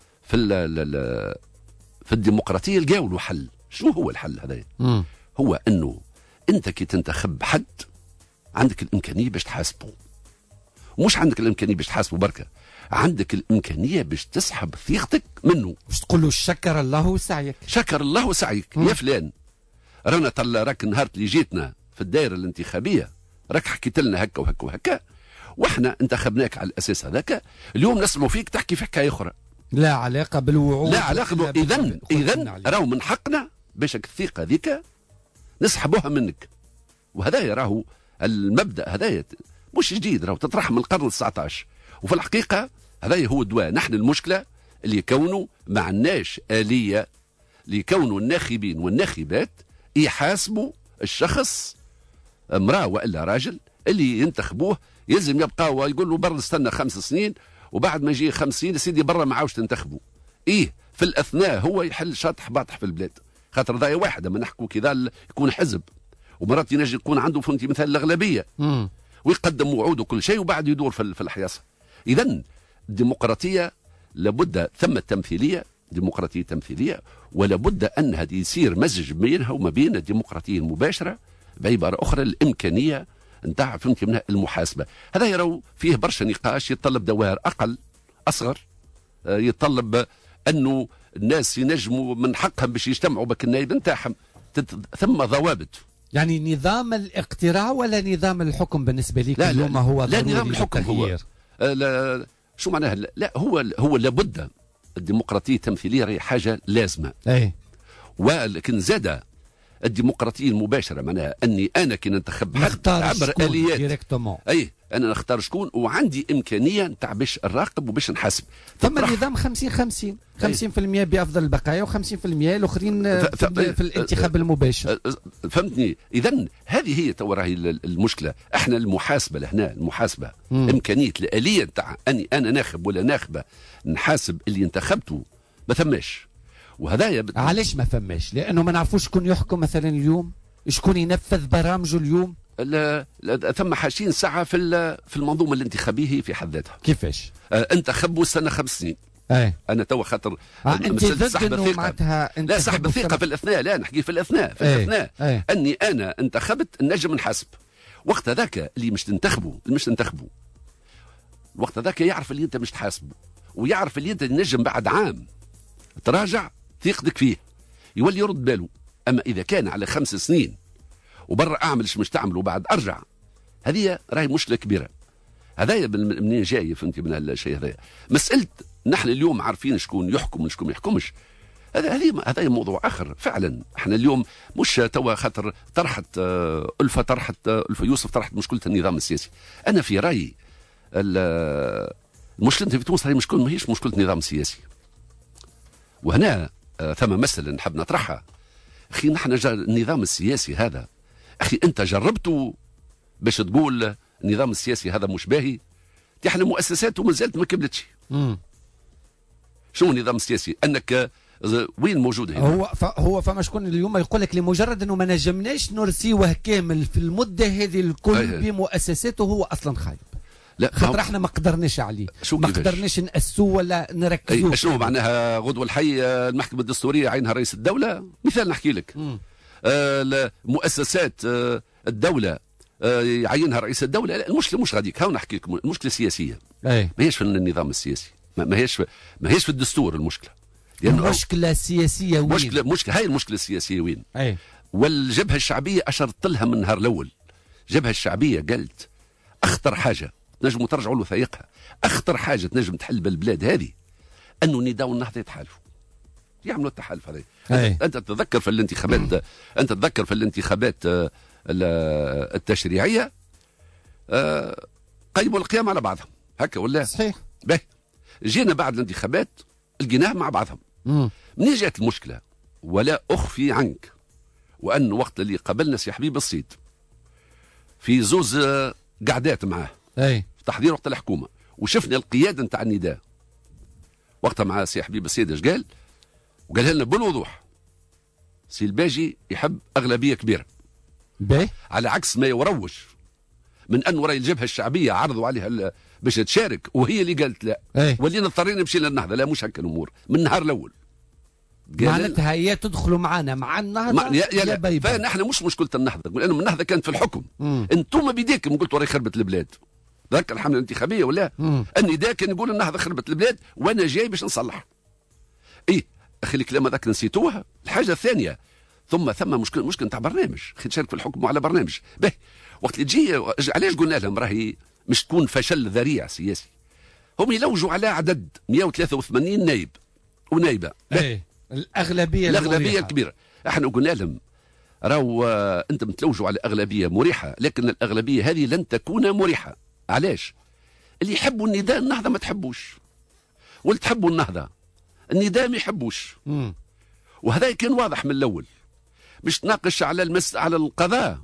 S17: في الديمقراطية لقاو له حل. شنو هو الحل هذايا؟ هو أنه أنت كي تنتخب حد عندك الإمكانية باش تحاسبه، ومش عندك الإمكانية باش تحاسبه بركة، عندك الإمكانية باش تسحب ثقتك منه،
S2: باش تقول له شكر الله سعيك.
S17: شكر الله سعيك يا فلان، راك النهار اللي جيتنا في الدائرة الانتخابية راك حكيت لنا هكا وهكا وهكا، واحنا انتخبناك على الأساس هذاك، اليوم نسمعوا فيك تحكي في حكاية أخرى
S2: لا علاقة بالوعود،
S17: لا علاقة إذن راهو من حقنا باش الثقة ذيك نسحبوها منك. وهذا راهو المبدأ هذا مش جديد، راهو تطرح من القرن 19، وفي الحقيقة هذا هو الدواء. نحن المشكلة اللي كونوا ما عندناش آلية لكونوا الناخبين والناخبات يحاسبوا الشخص امرأة وإلا راجل اللي ينتخبوه، يلزم يبقى ويقول له برا استنى 5 سنين، وبعد ما يجي 50 سيدي برا ما عاوش تنتخبوا. في الأثناء هو يحل شاطح باطح في البلاد، خاطر ضاية واحدة ما نحكوا كذا يكون حزب، ومرات ينجي يكون عنده فهمتي مثال الأغلبية ويقدم وعود وكل شيء وبعد يدور في الحياصة. إذن الديمقراطية لابد ثم تمثيلية، ديمقراطية تمثيلية، ولابد أن هذه يصير مزج بينها وما بين الديمقراطية المباشرة، بعبارة أخرى الإمكانية نتاع فهمتي منها المحاسبة. هذا يروا فيه برشا نقاش يتطلب دوائر أصغر، يتطلب أنه الناس ينجموا من حقهم باش يجتمعوا بك النائب نتاعهم، ثم ضوابط.
S2: يعني نظام الاقتراع ولا نظام الحكم بالنسبة لك اليوم هو
S17: لا نظام الحكم هو لا شو معناها؟ لا هو لابد الديمقراطيه التمثيليه راهي حاجه لازمه. ولكن زاد الديمقراطيه المباشره معناها اني انا كي ننتخب حد عبر اليات انا نختار شكون وعندي امكانيه نتاع باش نراقب وباش نحاسب.
S2: ثم النظام 50-50 50% بافضل البقايا و50% الاخرين في الانتخاب المباشر.
S17: فهمتني؟ اذا هذه هي تو راهي المشكله. احنا المحاسبه لهنا المحاسبه امكانيه الاليه نتاع اني انا ناخب ولا ناخبه نحاسب اللي انتخبته ما ثماش. وهذايا
S2: علاش ما فماش؟ لانه ما نعرفوش شكون يحكم مثلا اليوم، شكون ينفذ برامجه اليوم.
S17: لا ثم حاشين ساعه في المنظومه الانتخابيه في حد ذاتها.
S2: كيفاش؟
S17: انتخبوا استنى 5 سنين. انا تو خاطر
S2: انت ضد انه معناتها
S17: لا سحب الثقه في الاثناء، لا نحكي في الاثناء اني انا انتخبت نجم نحاسب. وقت ذاك اللي مش تنتخبوا وقت ذاك يعرف اللي انت مش تحاسبه، ويعرف اللي انت نجم بعد عام تراجع ثقتك فيه يولي يرد باله. اما اذا كان على 5 سنين وبرا اعمل مش تعمل وبعد ارجع، هذه راهي مشكله كبيره. هذايا منين جاي فهمتي من الشيء هذايا؟ مساله نحن اليوم عارفين شكون يحكم وشكون ما يحكمش، هذا موضوع اخر. فعلا احنا اليوم مش توا خاطر طرحت ألفة يوسف طرحت مشكله النظام السياسي. انا في رايي المشكله في تونس هي ماهيش مشكله النظام السياسي. وهنا ثم مسألة نحب نطرحها. أخي نحن النظام السياسي هذا أخي أنت جربته باش تقول النظام السياسي هذا مش باهي؟ احنا مؤسساته ما زالت ما كملتش. شنو النظام السياسي؟ أنك وين موجود هنا؟
S2: هو فما شكون اليوم يقول لك لمجرد أنه ما نجمناش نرسيوه كامل في المدة هذه الكل بمؤسساته هو أصلا خايب.
S17: لا
S2: خاطر احنا ما قدرناش عليه، ما قدرناش نأسوه ولا نركزوه.
S17: شنو معناها غدوة الحي المحكمة الدستورية عينها رئيس الدولة؟ مثال نحكي لك. مؤسسات الدولة يعينها رئيس الدولة. لا المشكلة مش غاديك، هاو نحكي لكم المشكلة سياسية. ما هيش في النظام السياسي، ما هيش في الدستور المشكلة.
S2: المشكلة سياسية وين؟
S17: مشكلة هاي المشكلة السياسية وين؟ والجبهة الشعبية أشرت لها من النهار الأول. الجبهة الشعبية قالت أخطر حاجة تنجموا ترجعوا لوثائقها، أخطر حاجة تنجم تحل بالبلاد هذه أنه النداء والنهضة يتحالفوا، يعملوا التحالف هذا. أنت تتذكر في الانتخابات التشريعية قيموا القيام على بعضهم هكا ولا؟
S2: صحيح.
S17: باهي جينا بعد الانتخابات لقيناهم مع بعضهم. منين جات المشكلة؟ ولا أخفي عنك وأن وقت اللي قابلنا سي حبيب الصيد في زوز قعدات معاه في تحضير وقت الحكومة، وشفنا القيادة نتاع النداء وقتها مع سي حبيب السيد اش قال؟ وقال لنا بالوضوح سي الباجي يحب أغلبية كبيرة على عكس ما يروج من أنه راي الجبهة الشعبية عرضوا عليها باش تشارك وهي اللي قالت لا. ولينا اضطرينا نمشي للنهضة. لا مش هكا الأمور من النهار الأول.
S2: معناتها هي تدخلوا معنا مع النهضة
S17: يا بيبا. فنحن مش مشكلة النهضة، نقول أنه النهضة كانت في الحكم. انتم بديكم قلتوا راهي خربت البلاد. ذاك الحملة الانتخابية ولا؟ النداء كان يقول النهضة خربت البلاد وأنا جاي باش نصلح. أخي الكلام هذاك نسيتوها. الحاجة الثانية ثم مشكلة نتاع برنامج. أخي تشارك في الحكم على برنامج. باهي وقت اللي تجي علاش قلنا لهم راهي مش تكون فشل ذريع سياسي. هم يلوجوا على عدد 183 نائب ونائبة. الأغلبية الكبيرة. احنا قلنا لهم راهو انتم تلوجوا على أغلبية مريحة، لكن الأغلبية هذه لن تكون مريحة. علاش؟ اللي يحبوا النداء النهضة ما تحبوش، واللي تحبوا النهضة النداء ما يحبوش. وهذا كان واضح من الأول. مش تناقش على على القضاء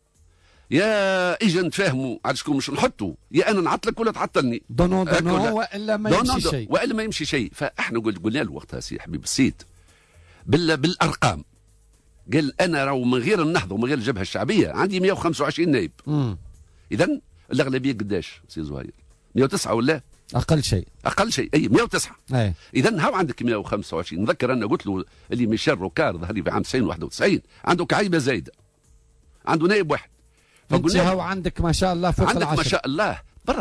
S17: يا اجا نتفاهموا على شكون مش نحطوا، يا انا نعطلك ولا تعطلني
S2: والا ما يمشي شيء.
S17: والا ما يمشي شيء. فاحنا قلنا له وقتها سي حبيب السيد بالارقام، قال انا راهو من غير النهضه ومن غير الجبهه الشعبيه عندي 125 نائب. اذا الاغلبيه قداش سي زهير؟ 109 ولا
S2: اقل شيء؟
S17: اي 109. اذا هاو عندك 125. نذكر انا قلت له اللي ميشيل روكار ظهر في عام 91 عنده كعيبه زايده، عنده نائب واحد.
S2: انت هاو عندك ما شاء الله فوق
S17: عندك ما شاء الله. برا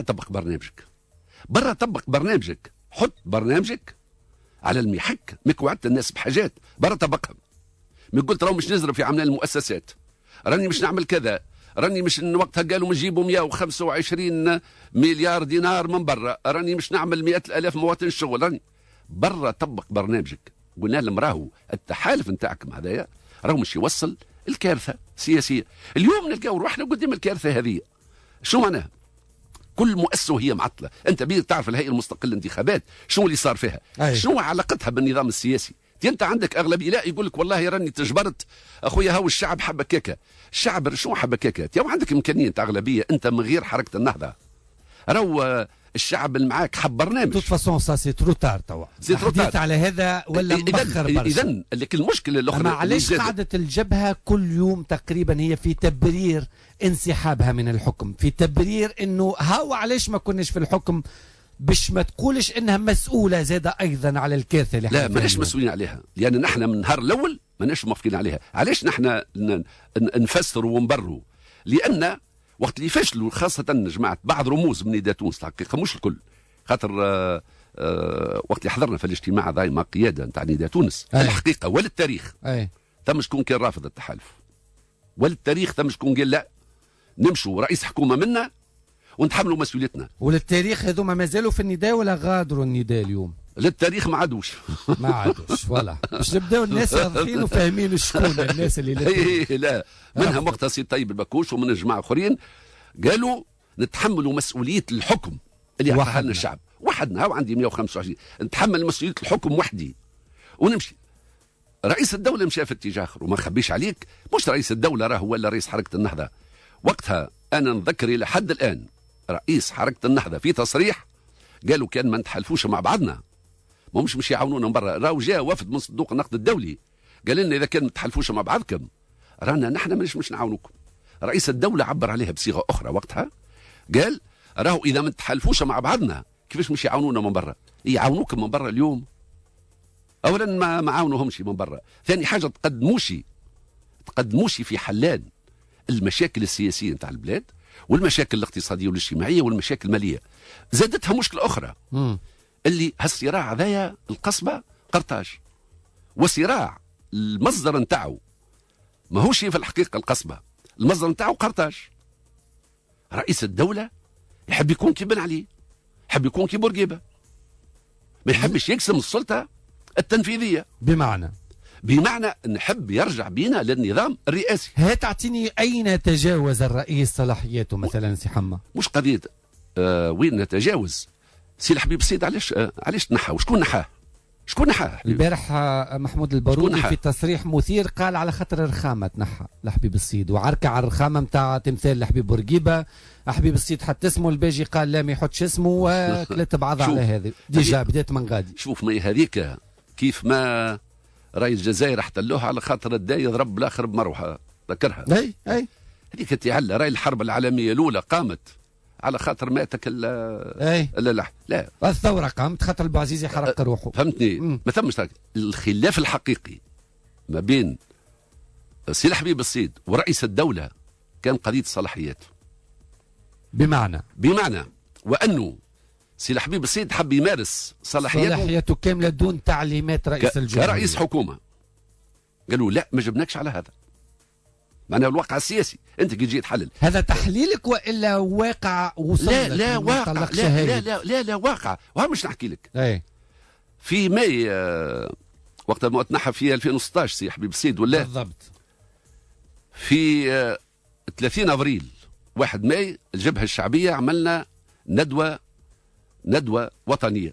S17: طبق برنامجك، حط برنامجك على المحك. مك وعدت الناس بحاجات برا طبقهم. من قلت راهو مش نزرب في عمل المؤسسات، راني مش نعمل كذا، راني مش وقتها قالوا نجيبوا 125 مليار دينار من برا، راني مش نعمل 100,000 مواطن شغل، راني برا طبق برنامجك. قلنا لهم راهو التحالف نتاعكم هذايا راهو مش يوصل الكارثه سياسيه. اليوم نلقاو روحنا قدام الكارثه هذه. شو معناها؟ كل مؤسسه هي معطله. انت بيك تعرف الهيئه المستقله للانتخابات شنو اللي صار فيها؟ شنو علاقتها بالنظام السياسي؟ انت عندك اغلبيه لا يقول لك والله راني تجبرت اخويا هاو الشعب حب كيكه. الشعب شنو حب كيكه؟ يا عندك امكانيه انت اغلبيه انت من غير حركه النهضه. راهو الشعب اللي معاك حب برنامج.
S2: توت فاسون سا سي ترو تار توا. الحديث على هذا ولا مبخر برشا.
S17: اذا لكن المشكله الاخرى
S2: معلش قاعده الجبهه كل يوم تقريبا هي في تبرير انسحابها من الحكم، في تبرير انه هاو علاش ما كناش في الحكم باش ما تقولش انها مسؤوله زاده ايضا على الكارثه اللي
S17: لا ماناش مسؤولين عليها، لان نحن من النهار الاول ماناش موافقين عليها. علاش نحن نفسروا ونبروا؟ لان وقت اللي فشلوا خاصه جماعه بعض رموز من نداء تونس الحقيقه مش الكل، خاطر وقت اللي حضرنا في الاجتماع ضاي مع قياده نتاع نداء تونس الحقيقه وللتاريخ تم شكون كان رافض التحالف، وللتاريخ تم شكون قال لا نمشوا رئيس حكومه منا ونتحملوا مسؤوليتنا.
S2: وللتاريخ هذوما ما زالوا في النداء ولا غادروا النداء اليوم؟
S17: للتاريخ ما عادوش
S2: ما عادوش ولا باش نبداو الناس واضحين وفاهمين شكون الناس اللي
S17: لا منها مقتصي طيب البكوش ومن جماعه اخرين قالوا نتحملوا مسؤوليه الحكم اللي عطاها لنا الشعب وحدنا. هاو عندي 125 نتحمل مسؤوليه الحكم وحدي ونمشي. رئيس الدوله مشى في اتجاه اخر وما نخبيش عليك، مش رئيس الدوله راه هو ولا رئيس حركه النهضه. وقتها انا نذكر الى حد الان رئيس حركه النهضه في تصريح قالوا كان ما نتحالفوش مع بعضنا ما مش يعاونونا من برا. راهو جاء وفد من صندوق النقد الدولي قال لنا اذا كان ما تحالفوش مع بعضكم رانا نحن مش نعاونوكم. رئيس الدوله عبر عليها بصيغه اخرى وقتها قال راهو اذا ما تحالفوش مع بعضنا كيفاش مش يعاونونا من برا؟ يعاونوكم من برا اليوم. اولا ما عاونوهمش من برا، ثاني حاجه تقدموش في حلان المشاكل السياسيه نتاع البلاد والمشاكل الاقتصاديه والاجتماعيه والمشاكل الماليه. زادتها مشكله اخرى اللي هالصراع هذايا القصبه قرطاج، وصراع المصدر نتاعو ماهوش في الحقيقه القصبه، المصدر نتاعو قرطاج. رئيس الدوله يحب يكون كي بن علي، يحب يكون كي بورقيبه، ما يحبش يقسم السلطه التنفيذيه. بمعنى نحب يرجع بينا للنظام الرئاسي.
S2: تعطيني اين تجاوز الرئيس صلاحياته مثلا سي حما؟
S17: مش قضيه وين نتجاوز. سي الحبيب السيد علاش تنحى وشكون نحاه؟ شكون نحاه؟
S2: البارح محمود البارودي في تصريح مثير قال على خاطر الرخامه تنحى لحبيب السيد وعركه على الرخامه نتاع تمثال لحبيب بورقيبه. حبيب السيد حط اسمه، الباجي قال لا ما يحطش اسمه وكلت بعض على هذه ديجا بدات من غادي.
S17: شوف ما هذيك كيف ما راي الجزائر احتلوها على خاطر الداي يضرب بالاخر بمروحه، ذكرها؟
S2: اي
S17: هذيك تعلى راي الحرب العالميه الاولى قامت على خاطر ماتك لا
S2: الثوره قامت خاطر البعزيزي حرق روحه.
S17: فهمتني؟ ما ثمش الخلاف الحقيقي ما بين سي الحبيب السيد ورئيس الدوله كان قضيه صلاحيات. بمعنى وانه سي الحبيب السيد حب يمارس
S2: صلاحياته كامله دون تعليمات رئيس الجمهوريه
S17: كرئيس حكومه. قالوا لا ما جبناكش على هذا، معناها الواقع السياسي انت كي تجي تحلل.
S2: هذا تحليلك والا واقع وصل
S17: لا واقع لا واقع. وها مش نحكي لك في ماي وقت ما تنحى في 2016 سي حبيب السيد ولا
S2: بالضبط
S17: في 30 ابريل 1 ماي الجبهه الشعبيه عملنا ندوه وطنيه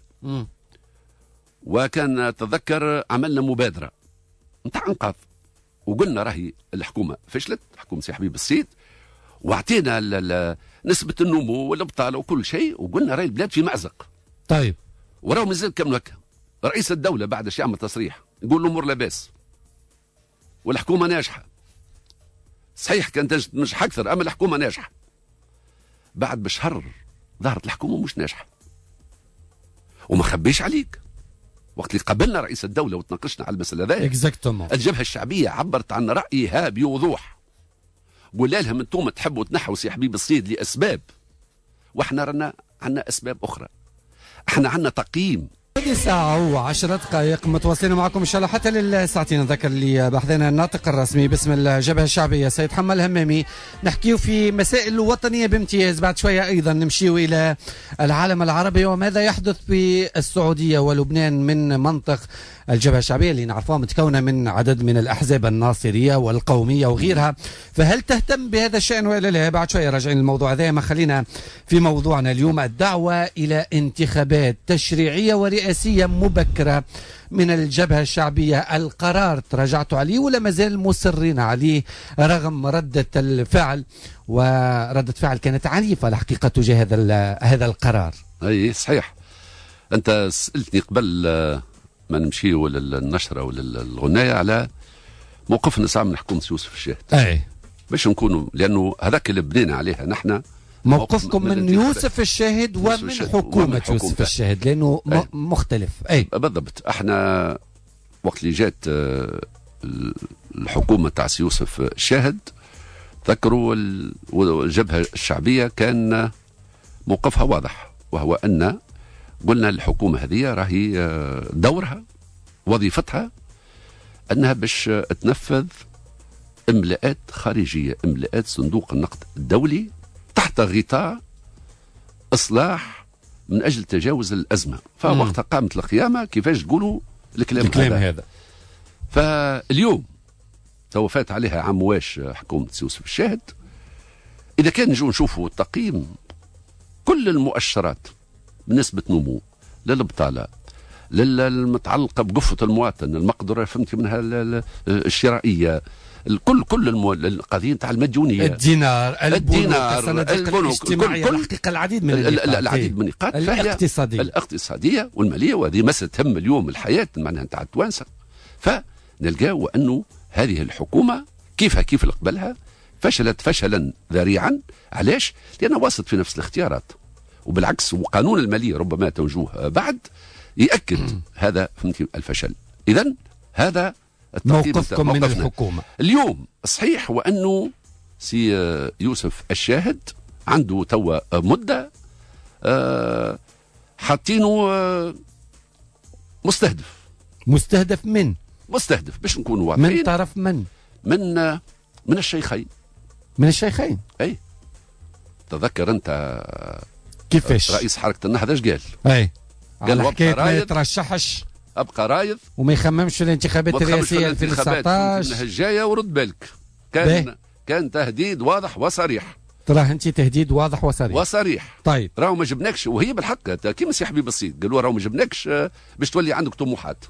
S17: وكان تذكر عملنا مبادره نتاع انقاذ وقلنا راهي الحكومه فشلت، حكومه سي حبيب السيد، واعطينا نسبه النمو والابطال وكل شيء، وقلنا راهي البلاد في مأزق.
S2: طيب
S17: وراهو مازال كم هكا. رئيس الدوله بعد اش يعمل تصريح يقول الامور لاباس والحكومه ناجحه. صحيح كانت تنجح اكثر اما الحكومه ناجحه. بعد بشهر ظهرت الحكومه مش ناجحه. وما خبيش عليك وقت اللي قابلنا رئيس الدولة وتناقشنا على المسألة ذا الجبهة الشعبية عبرت عن رأيها بوضوح، قلنا لهم انتم تحبوا تنحوا سي حبيب السيد لأسباب، واحنا رانا عندنا أسباب أخرى. احنا عندنا تقييم
S2: هذه ساعة و10 دقائق متواصلين معكم إن شاء الله حتى للساعتين. نذكر اللي بحثنا الناطق الرسمي باسم الجبهة الشعبية سيد حمال الهمامي. نحكيه في مسائل الوطنية بامتياز. بعد شوية أيضا نمشيو إلى العالم العربي وماذا يحدث في السعودية ولبنان من منطق الجبهة الشعبية اللي نعرفها متكونة من عدد من الأحزاب الناصرية والقومية وغيرها. فهل تهتم بهذا الشأن ولا لا؟ بعد شوية راجعين الموضوع هذا. ما خلينا في موضوعنا اليوم، الدعوة إلى انتخابات تشريعية ورئاسية مبكرة من الجبهة الشعبية. القرار تراجعتوا عليه ولا مازال مصرين عليه رغم ردة الفعل؟ وردة فعل كانت عنيفة الحقيقة تجاه هذا القرار.
S17: أي صحيح. أنت سألتني قبل ما نمشي ولا النشرة ولا الغناية على موقف النساء من حكومة يوسف الشاهد.
S2: أي
S17: باش نكونوا، لأنه هذاك اللي بنينا عليها نحن
S2: موقفكم من يوسف الشاهد ومن حكومة يوسف الشاهد لأنه مختلف. أي
S17: بالضبط. احنا وقت اللي جات الحكومة تاع يوسف الشاهد ذكروا الجبهة الشعبية كان موقفها واضح، وهو أن قلنا الحكومة هذه راهي دورها وظيفتها أنها باش تنفذ إملاءات خارجية، إملاءات صندوق النقد الدولي تحت غطاء إصلاح من أجل تجاوز الأزمة. فوقتها قامت القيامة كيفاش تقولوا الكلام هذا. فاليوم توفات عليها عام واش حكومة يوسف الشاهد. إذا كان نجو نشوفوا التقييم كل المؤشرات بنسبة نمو للبطالة للمتعلقة بقفة المواطن، المقدرة فهمتي منها الشرائية، كل القضية تاع المديونية،
S2: الدينار الاجتماعية، الحقيقة العديد من
S17: النقاط الاقتصادية والمالية، وهذه مسألة تهم اليوم الحياة معناها نتاع التوانسة. فنلقاو أنه هذه الحكومة كيف اللي قبلها فشلت فشلا ذريعا. علاش؟ لأنها وصلت في نفس الاختيارات، وبالعكس وقانون المالية ربما توجوه بعد يأكد هذا فهمتي الفشل. إذن هذا
S2: موقفكم من الحكومة
S17: اليوم. صحيح وأنه سي يوسف الشاهد عنده توا مدة حاطينه مستهدف باش نكونوا واضحين.
S2: من طرف
S17: من الشيخين. أي تذكر أنت
S2: كيفاش
S17: رئيس حركة النهضة ايش قال؟
S2: أي قال حكاية ما يترشحش،
S17: ابقى رايض
S2: وما يخممش في الانتخابات الرئاسية 2019
S17: الجاية. ورد بالك كان تهديد واضح وصريح.
S2: تراه انت تهديد واضح
S17: وصريح.
S2: طيب
S17: راهو ما جبناكش، وهي بالحق كيما سي حبيب الصيد قالوا راهو ما جبناكش باش تولي عندك طموحات.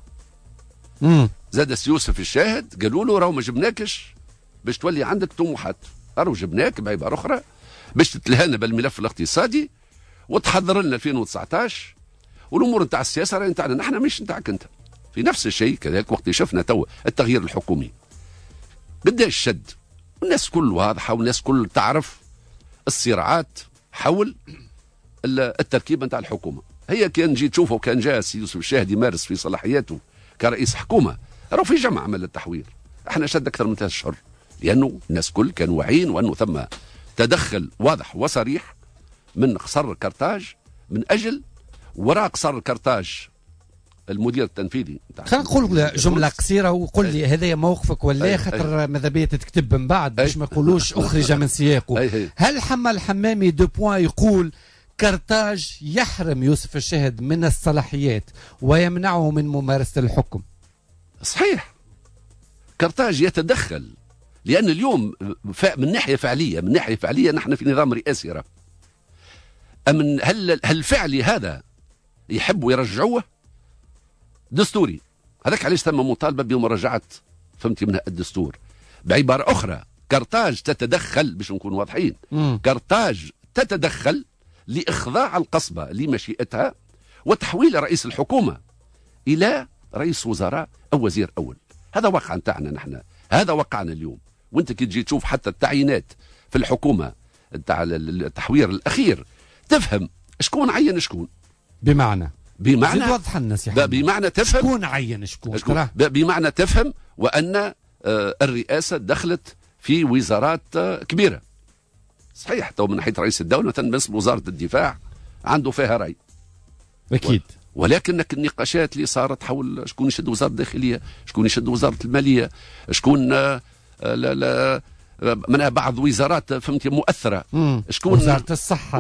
S17: زاد يوسف الشاهد قالوا له راهو ما جبناكش باش تولي عندك طموحات، راهو جبناك بعبارة أخرى باش تتلهانا بالملف الاقتصادي وتحضر لنا 2019 والامور نتاع السياسه راهي نتاعنا نحن مش نتاعك انت. في نفس الشيء كذلك وقت شفنا تو التغيير الحكومي قداش شد، والناس كل واضحه والناس كل تعرف الصراعات حول التركيبه نتاع الحكومه. هي كان جيت تشوفه كان جاء السي يوسف الشاهد يمارس في صلاحياته كرئيس حكومه، راهو في جمع عمل التحوير. احنا شد اكثر من 3 أشهر لانه الناس كل كانوا واعيين وانه ثم تدخل واضح وصريح من قصر كرتاج من اجل وراء قصر كرتاج المدير التنفيذي.
S2: خلينا نقول جمله قصيره وقل لي هذا موقفك ولا خاطر ماذا بيا تتكتب من بعد باش ما يقولوش اخرج من سياقه. هل حمى الحمامي دو بوان يقول كرتاج يحرم يوسف الشاهد من الصلاحيات ويمنعه من ممارسه الحكم؟
S17: صحيح كرتاج يتدخل لان اليوم من ناحيه فعليه نحن في نظام رئاسي راه. أمن هل فعلي هذا يحبوا يرجعوه دستوري؟ هذاك علاش تم مطالبه بمراجعه فهمتي من الدستور. بعباره اخرى كرتاج تتدخل باش نكون واضحين، كرتاج تتدخل لاخضاع القصبه لمشيئتها وتحويل رئيس الحكومه الى رئيس وزراء او وزير اول. هذا واقع نتاعنا نحن، هذا واقعنا اليوم. وانت كي تجي تشوف حتى التعيينات في الحكومه نتاع التحوير الاخير تفهم شكون عين شكون.
S2: بمعنى
S17: وضح
S2: الناس
S17: بمعنى تفهم
S2: شكون عين شكون
S17: بمعنى تفهم وان الرئاسه دخلت في وزارات كبيره. صحيح تو من ناحيه رئيس الدوله مثلا بالنسبه لوزاره الدفاع عنده فيها راي
S2: اكيد
S17: ولكن النقاشات اللي صارت حول شكون يشد وزارة الداخلية، شكون يشد وزارة المالية، شكون منها بعض وزارات فهمتي مؤثرة، شكون
S2: وزارة الصحة،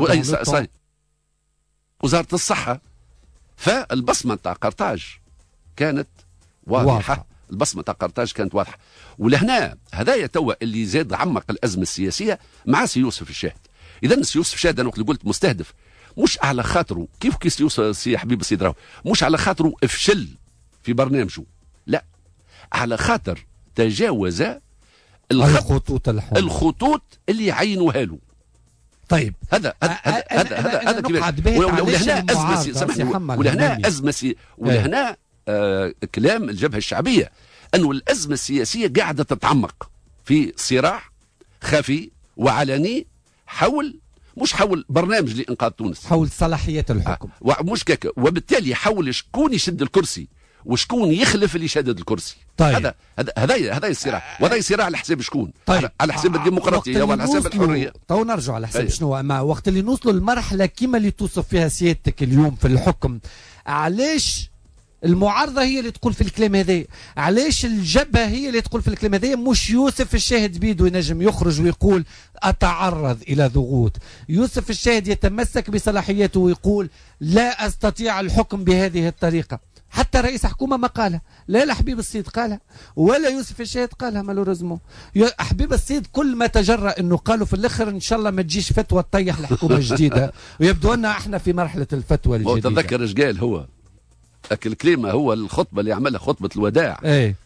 S17: وزارة الصحة. فالبصمة تاع قرطاج كانت واضحة. البصمة تاع قرطاج كانت واضحة. ولهنا هذايا توا اللي زاد عمق الأزمة السياسية مع سي يوسف الشاهد. إذا سي يوسف الشاهد أنا وقت اللي قلت مستهدف مش على خاطره كيف سي يوسف سي حبيب السيد راهو مش على خاطره افشل في برنامجه، لا، على خاطر تجاوز الخطوط اللي عينوها له.
S2: طيب
S17: هذا كيفاش ولهنا أزمة ولهنا أزمة ولهنا كلام الجبهة الشعبية أنه الأزمة السياسية قاعدة تتعمق في صراع خفي وعلني مش حول برنامج لإنقاذ تونس،
S2: حول صلاحيات الحكم
S17: مش كاكا، وبالتالي حول شكون يشد الكرسي وشكون يخلف اللي شدد الكرسي.
S2: طيب.
S17: هذا الصراع، وهذا صراع على حساب شكون؟
S2: طيب.
S17: على حساب الديمقراطية وعلى حساب الحرية.
S2: تو نرجع على حساب شنو مع وقت اللي نوصلوا للمرحلة كما اللي توصف فيها سيادتك اليوم في الحكم. علاش المعارضة هي اللي تقول في الكلام هذا؟ علاش الجبهة هي اللي تقول في الكلام هذا؟ مش يوسف الشاهد بيدو ينجم يخرج ويقول أتعرض إلى ضغوط. يوسف الشاهد يتمسك بصلاحياته ويقول لا أستطيع الحكم بهذه الطريقة. حتى رئيس حكومة ما قالها، لا حبيب السيد قالها ولا يوسف الشاهد قالها مالوريزمون. حبيب السيد كل ما تجرأ انه قالوا في الاخر ان شاء الله ما تجيش فتوى تطيح الحكومة الجديدة، ويبدو ان احنا في مرحلة الفتوى الجديدة.
S17: تذكر ايش قال هو؟ الكلمة هو الخطبة اللي عملها خطبة الوداع،
S2: ايه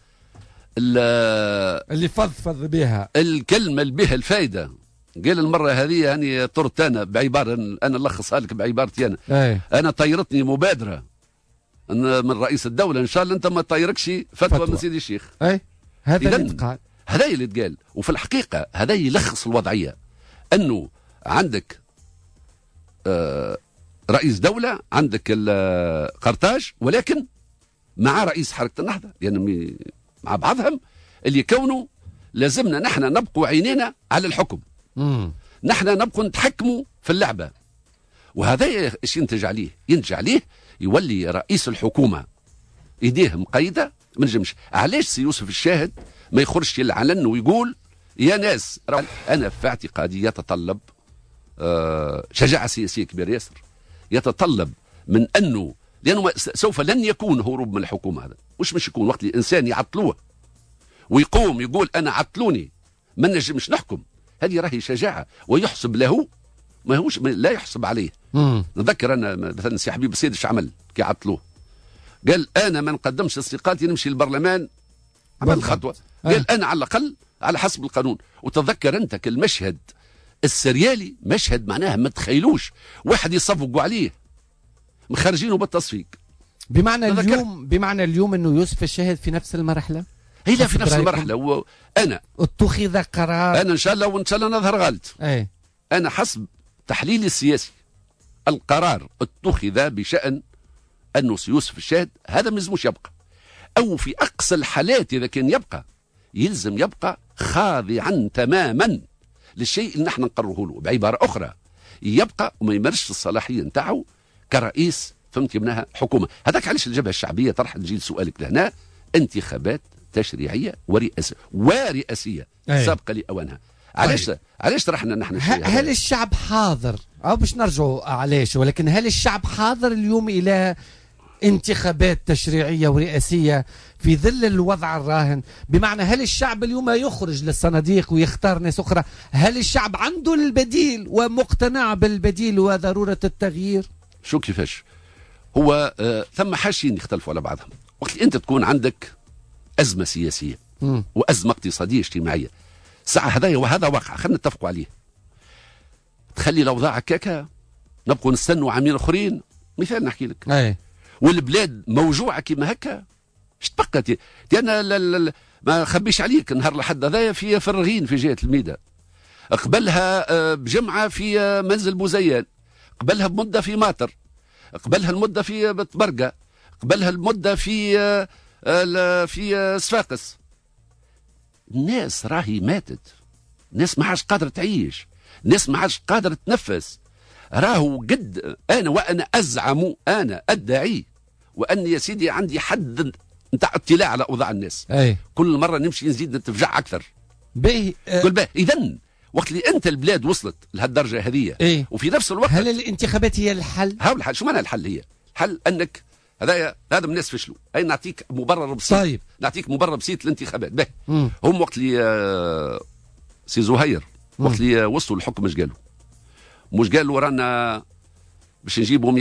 S2: اللي فضفض بها،
S17: الكلمة اللي بها الفايدة. قال المرة هذه يعني طرت انا بعبارة انا نلخصها لك بعبارتي
S2: ايه.
S17: انا طيرتني مبادرة من رئيس الدولة ان شاء الله انت ما طيركش فتوى من سيدي الشيخ.
S2: اي هذا اللي تقال،
S17: هذا اللي تقال. وفي الحقيقة هذا يلخص الوضعية، انه عندك رئيس دولة، عندك قرطاج، ولكن مع رئيس حركة النهضة، لأن مع بعضهم اللي يكونوا لازمنا نحن نبقوا عينينا على الحكم، نحن نبقوا نتحكموا في اللعبة. وهذا ايش ينتج عليه؟ ينتج عليه يولي رئيس الحكومة ايديه مقيدة ما نجمش. علاش سي يوسف الشاهد ما يخرجش يلعن ويقول يا ناس أنا في اعتقادي يتطلب شجاعة سياسية كبيرة ياسر، يتطلب من أنه لأنه سوف لن يكون هروب من الحكومة. هذا مش يكون وقت الإنسان يعطلوه ويقوم يقول أنا عطلوني ما نجمش نحكم، هذه راهي شجاعة ويحسب له، ما هوش لا يحسب عليه. نذكر أنا مثلا سي حبيب السيد ايش عمل كي عطلوه؟ قال أنا ما نقدمش استقالتي نمشي للبرلمان، عمل خطوة قال أنا على الأقل على حسب القانون. وتذكر أنت كالمشهد السريالي، مشهد معناها ما تخيلوش واحد يصفقوا عليه مخرجينه بالتصفيق.
S2: بمعنى اليوم انه يوسف الشاهد في نفس المرحله،
S17: هي لا في نفس المرحله. وانا
S2: اتخذ قرار،
S17: انا ان شاء الله نظهر غلط. انا حسب تحليلي السياسي القرار اتخذ بشان انه يوسف الشاهد هذا ما يلزموش يبقى، او في اقصى الحالات اذا كان يبقى يلزم يبقى خاضعا تماما للشيء اللي نحن نقرره له. بعبارة أخرى يبقى وما يمارسش الصلاحية نتاعو كرئيس فهمت منها حكومة. هذاك علاش الجبهة الشعبية طرح نجي لسؤالك لهنا انتخابات تشريعية ورئاسية سابقة لأوانها. علاش طرحنا نحن الشيء
S2: هل الشعب حاضر أو باش نرجعوا علاش، ولكن هل الشعب حاضر اليوم إلى انتخابات تشريعية ورئاسية في ظل الوضع الراهن؟ بمعنى هل الشعب اليوم يخرج للصناديق ويختار ناس أخرى؟ هل الشعب عنده البديل ومقتنع بالبديل وضرورة التغيير؟
S17: شو كيفاش هو ثم حاشين يختلفوا على بعضهم. وقت أنت تكون عندك أزمة سياسية وأزمة اقتصادية اجتماعية ساعة هذا وهذا واقع خلينا نتفقوا عليه، تخلي الأوضاع كاكا نبقوا نستنوا عامين آخرين. مثال نحكي لك والبلاد موجوعة كما هكا اش تبقى انا ما خبيش عليك نهار لحد هذايا في فرغين في جهة الميدان، قبلها بجمعة في منزل بوزيان، قبلها بمدة في ماطر، قبلها المدة في بطبرقة، قبلها المدة في صفاقس. الناس راهي ماتت، الناس ما عادش قادرة تعيش، الناس ما عادش قادرة تنفس. راهو قد أنا وأنا أزعم، أنا أدعي واني يا سيدي عندي حد نتاع اطلاع على اوضاع الناس. كل مره نمشي نزيد نتفجع اكثر.
S2: باهي
S17: اذا وقت اللي انت البلاد وصلت لهالدرجه هذه وفي نفس الوقت
S2: هل الانتخابات هي الحل؟
S17: ها الحل. شو معنى الحل؟ هي الحل انك هذا الناس فشلوا. اي نعطيك مبرر بسيط.
S2: طيب.
S17: نعطيك مبرر بسيط الانتخابات. به هم وقت اللي سي زهير وقت اللي وصلوا للحكم مش قالوا رانا باش نجيبوا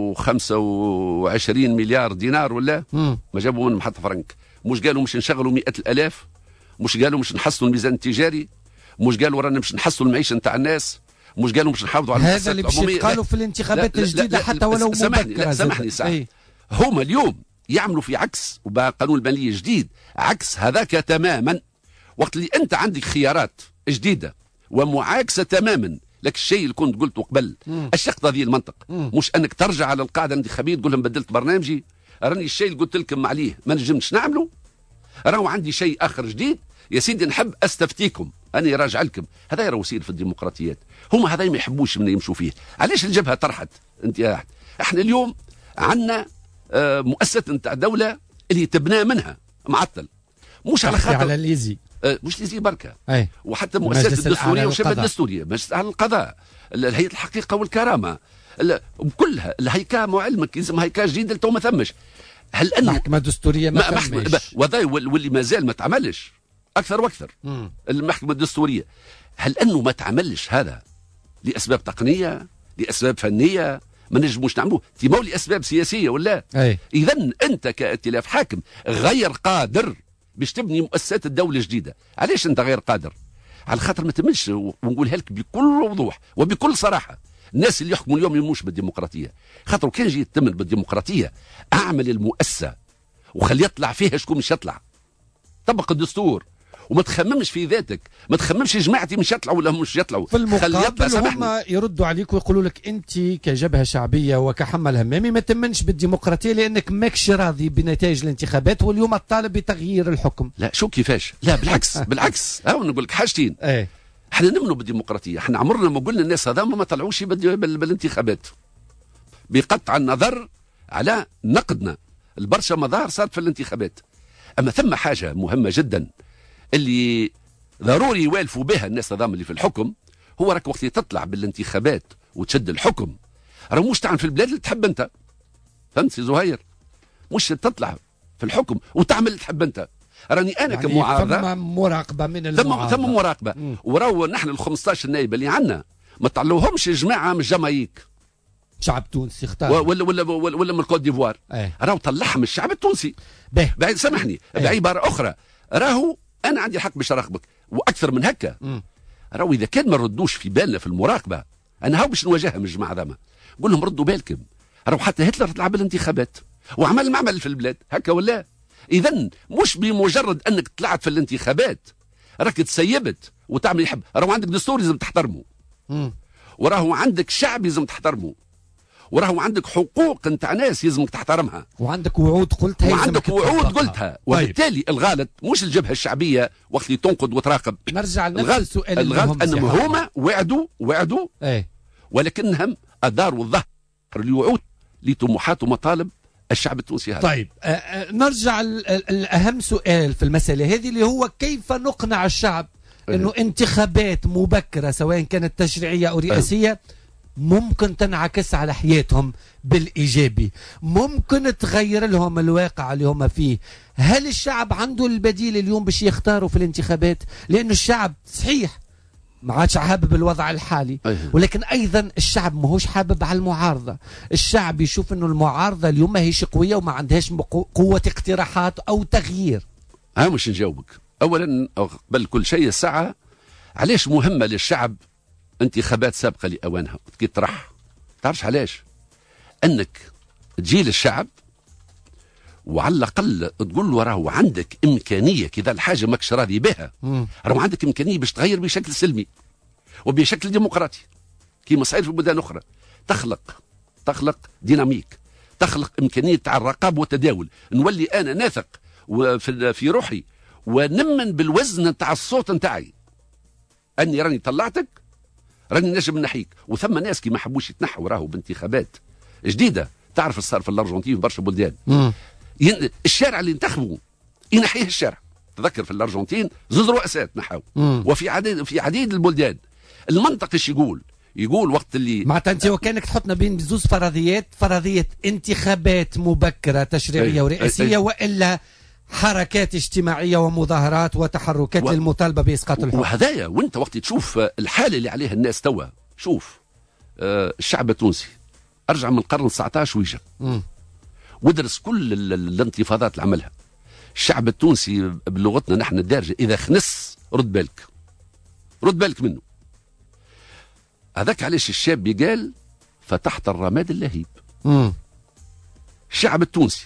S17: 125 مليار دينار ولا ما جابوا منهم حتى فرنك. مش قالوا مش نشغلوا 100,000. مش قالوا مش نحسنوا الميزان التجاري. مش قالوا رانا مش نحسنوا المعيشه نتاع الناس. مش قالوا مش نحافظوا على
S2: هذا اللي باش يتقالوا في الانتخابات الجديده حتى ولو مبكره.
S17: سامحني ساعه. هما اليوم يعملوا في عكس وبقانون الماليه الجديد عكس هذاك تماما. وقت اللي انت عندك خيارات جديده ومعاكسه تماما لك الشيء اللي كنت قلته قبل. اش يقتضي المنطق؟ مش انك ترجع على القاعده الانتخابيه تقول لهم بدلت برنامجي. راني الشيء اللي قلت لكم عليه ما نجمش نعمله. راهو عندي شيء اخر جديد يا سيدي نحب استفتيكم. أنا راجع لكم. هذا يرى يصير في الديمقراطيات. هم هذا ما يحبوش من يمشوا فيه. علاش الجبهة طرحت انت احنا اليوم عندنا مؤسسة نتاع دولة اللي تبنى منها معطل. مش على خاطر
S2: على الليزي
S17: مش ليزي بركة. وحتى مؤسسة الدستورية وشبه الدستورية مجلس على القضاء هيئة الحقيقة والكرامة كلها الهيكا معلمك لازم هيكا جديد تو ما ثمش. هل انه
S2: محكمة دستورية ما ثمش
S17: واللي ما زال ما تعملش اكثر واكثر. المحكمة الدستورية هل انه ما تعملش هذا لاسباب تقنية لاسباب فنية ما نجموش نعملوه تيمو لاسباب سياسية ولا اذا انت كائتلاف حاكم غير قادر باش تبني مؤسسات الدولة جديدة. علاش انت غير قادر؟ على خاطر ما تمنش ونقولها لك بكل وضوح وبكل صراحة. الناس اللي يحكموا اليوم يموش بالديمقراطية. خاطر كان جيت تمن بالديمقراطية اعمل المؤسسة وخلي يطلع فيها شكون مش يطلع. طبق الدستور وما تخممش في ذاتك. ما تخممش جماعتي مش يطلعوا ولا مش يطلعوا.
S2: في المقابل هم يردوا عليك ويقولوا لك انت كجبهه شعبيه وكحمل همامي ما تمنش بالديمقراطيه لانك ماكش راضي بنتائج الانتخابات واليوم الطالب بتغيير الحكم.
S17: لا شو كيفاش؟ لا بالعكس بالعكس. نقول لك حاجتين. احنا نمنوا بالديمقراطيه. احنا عمرنا ما قلنا الناس هذا ما طلعوش بالانتخابات بقطع النظر على نقدنا البرشا مظاهر صارت في الانتخابات. اما ثم حاجه مهمه جدا اللي ضروري يوالفوا بها الناس هذام اللي في الحكم. هو راك وقت تطلع بالانتخابات وتشد الحكم راه مش تعمل في البلاد اللي تحب انت. فهمت سي زهير؟ مش تطلع في الحكم وتعمل اللي تحب انت. راني انا يعني كمعارضه
S2: ثم مراقبه من المعارضه.
S17: ثم مراقبه. وراو نحن ال 15 نائب اللي عندنا ما طلعوهمش جماعه من جامايك
S2: شعب تونسي اختار
S17: ولا من الكوت ديفوار. راهو طلعهم الشعب التونسي. بعد سامحني بعباره اخرى راهو انا عندي الحق باش نراقبك واكثر من هكا. راهو اذا كان ما ردوش في بالنا في المراقبه انا هاو باش نواجههم الجماعه ذاما نقول لهم ردوا بالكم. راهو حتى هتلر طلع بالانتخابات وعمل معمل في البلاد هكا ولا. اذا مش بمجرد انك طلعت في الانتخابات راك تسيبت وتعمل يحب. راهو عندك دستور لازم تحترمه. وراهو عندك شعب لازم تحترمه. وراهو عندك حقوق نتاع ناس لازمك تحترمها.
S2: وعندك وعود قلتها.
S17: وعندك وعود قلتها. وبالتالي الغالط مش الجبهه الشعبيه وقت اللي تنقد وتراقب.
S2: نرجع لنفس السؤال.
S17: الغالط انهم هما وعدوا ولكنهم اداروا الظهر للوعود لطموحات ومطالب الشعب التونسي هذا.
S2: طيب نرجع الأهم سؤال في المسألة هذه اللي هو كيف نقنع الشعب انه انتخابات مبكرة سواء كانت تشريعية او رئاسية ممكن تنعكس على حياتهم بالإيجابي، ممكن تغير لهم الواقع اللي هم فيه. هل الشعب عنده البديل اليوم باش يختاروا في الانتخابات؟ لأنه الشعب صحيح ما عادش حابب الوضع الحالي ولكن أيضا الشعب ما هوش حابب على المعارضة. الشعب يشوف أنه المعارضة اليوم ما هيش قوية وما عندهاش قوة اقتراحات أو تغيير.
S17: مش نجاوبك. أولا قبل كل شيء الساعة علاش مهمة للشعب انتخابات سابقة لأوانها كي تطرح؟ تعرفش علاش؟ أنك تجي للشعب وعلى الأقل تقول له راهو عندك إمكانية كذا الحاجة ماكش راضي بها، راهو عندك إمكانية باش تغير بشكل سلمي وبشكل ديمقراطي كما صاير في بلدان أخرى. تخلق ديناميك، تخلق إمكانية تاع الرقابة والتداول. نولي أنا ناثق في روحي ونمن بالوزن تاع الصوت نتاعي أني راني طلعتك، راني نجم نحيك. وثم ناس كي ما حبوش يتنحوا راهو بانتخابات جديدة تعرف صار في الارجنتين في برشا بلدان الشارع اللي انتخبوا ينحيه الشارع. تذكر في الارجنتين زوز رؤساء نحاو، وفي عديد البلدان المنطق ايش يقول وقت اللي
S2: معناتها انت وكانك تحطنا بين زوز فرضيه انتخابات مبكره تشريعيه ورئاسيه، والا حركات اجتماعيه ومظاهرات وتحركات للمطالبه باسقاط الحكم.
S17: وهدايا وانت وقت تشوف الحاله اللي عليها الناس توا، شوف الشعب التونسي ارجع من القرن 19 ويجا ودرس كل الانتفاضات اللي عملها الشعب التونسي بلغتنا نحن الدارجه، اذا خنس رد بالك منه. هذاك علاش الشاب قال فتحت الرماد اللهيب. الشعب التونسي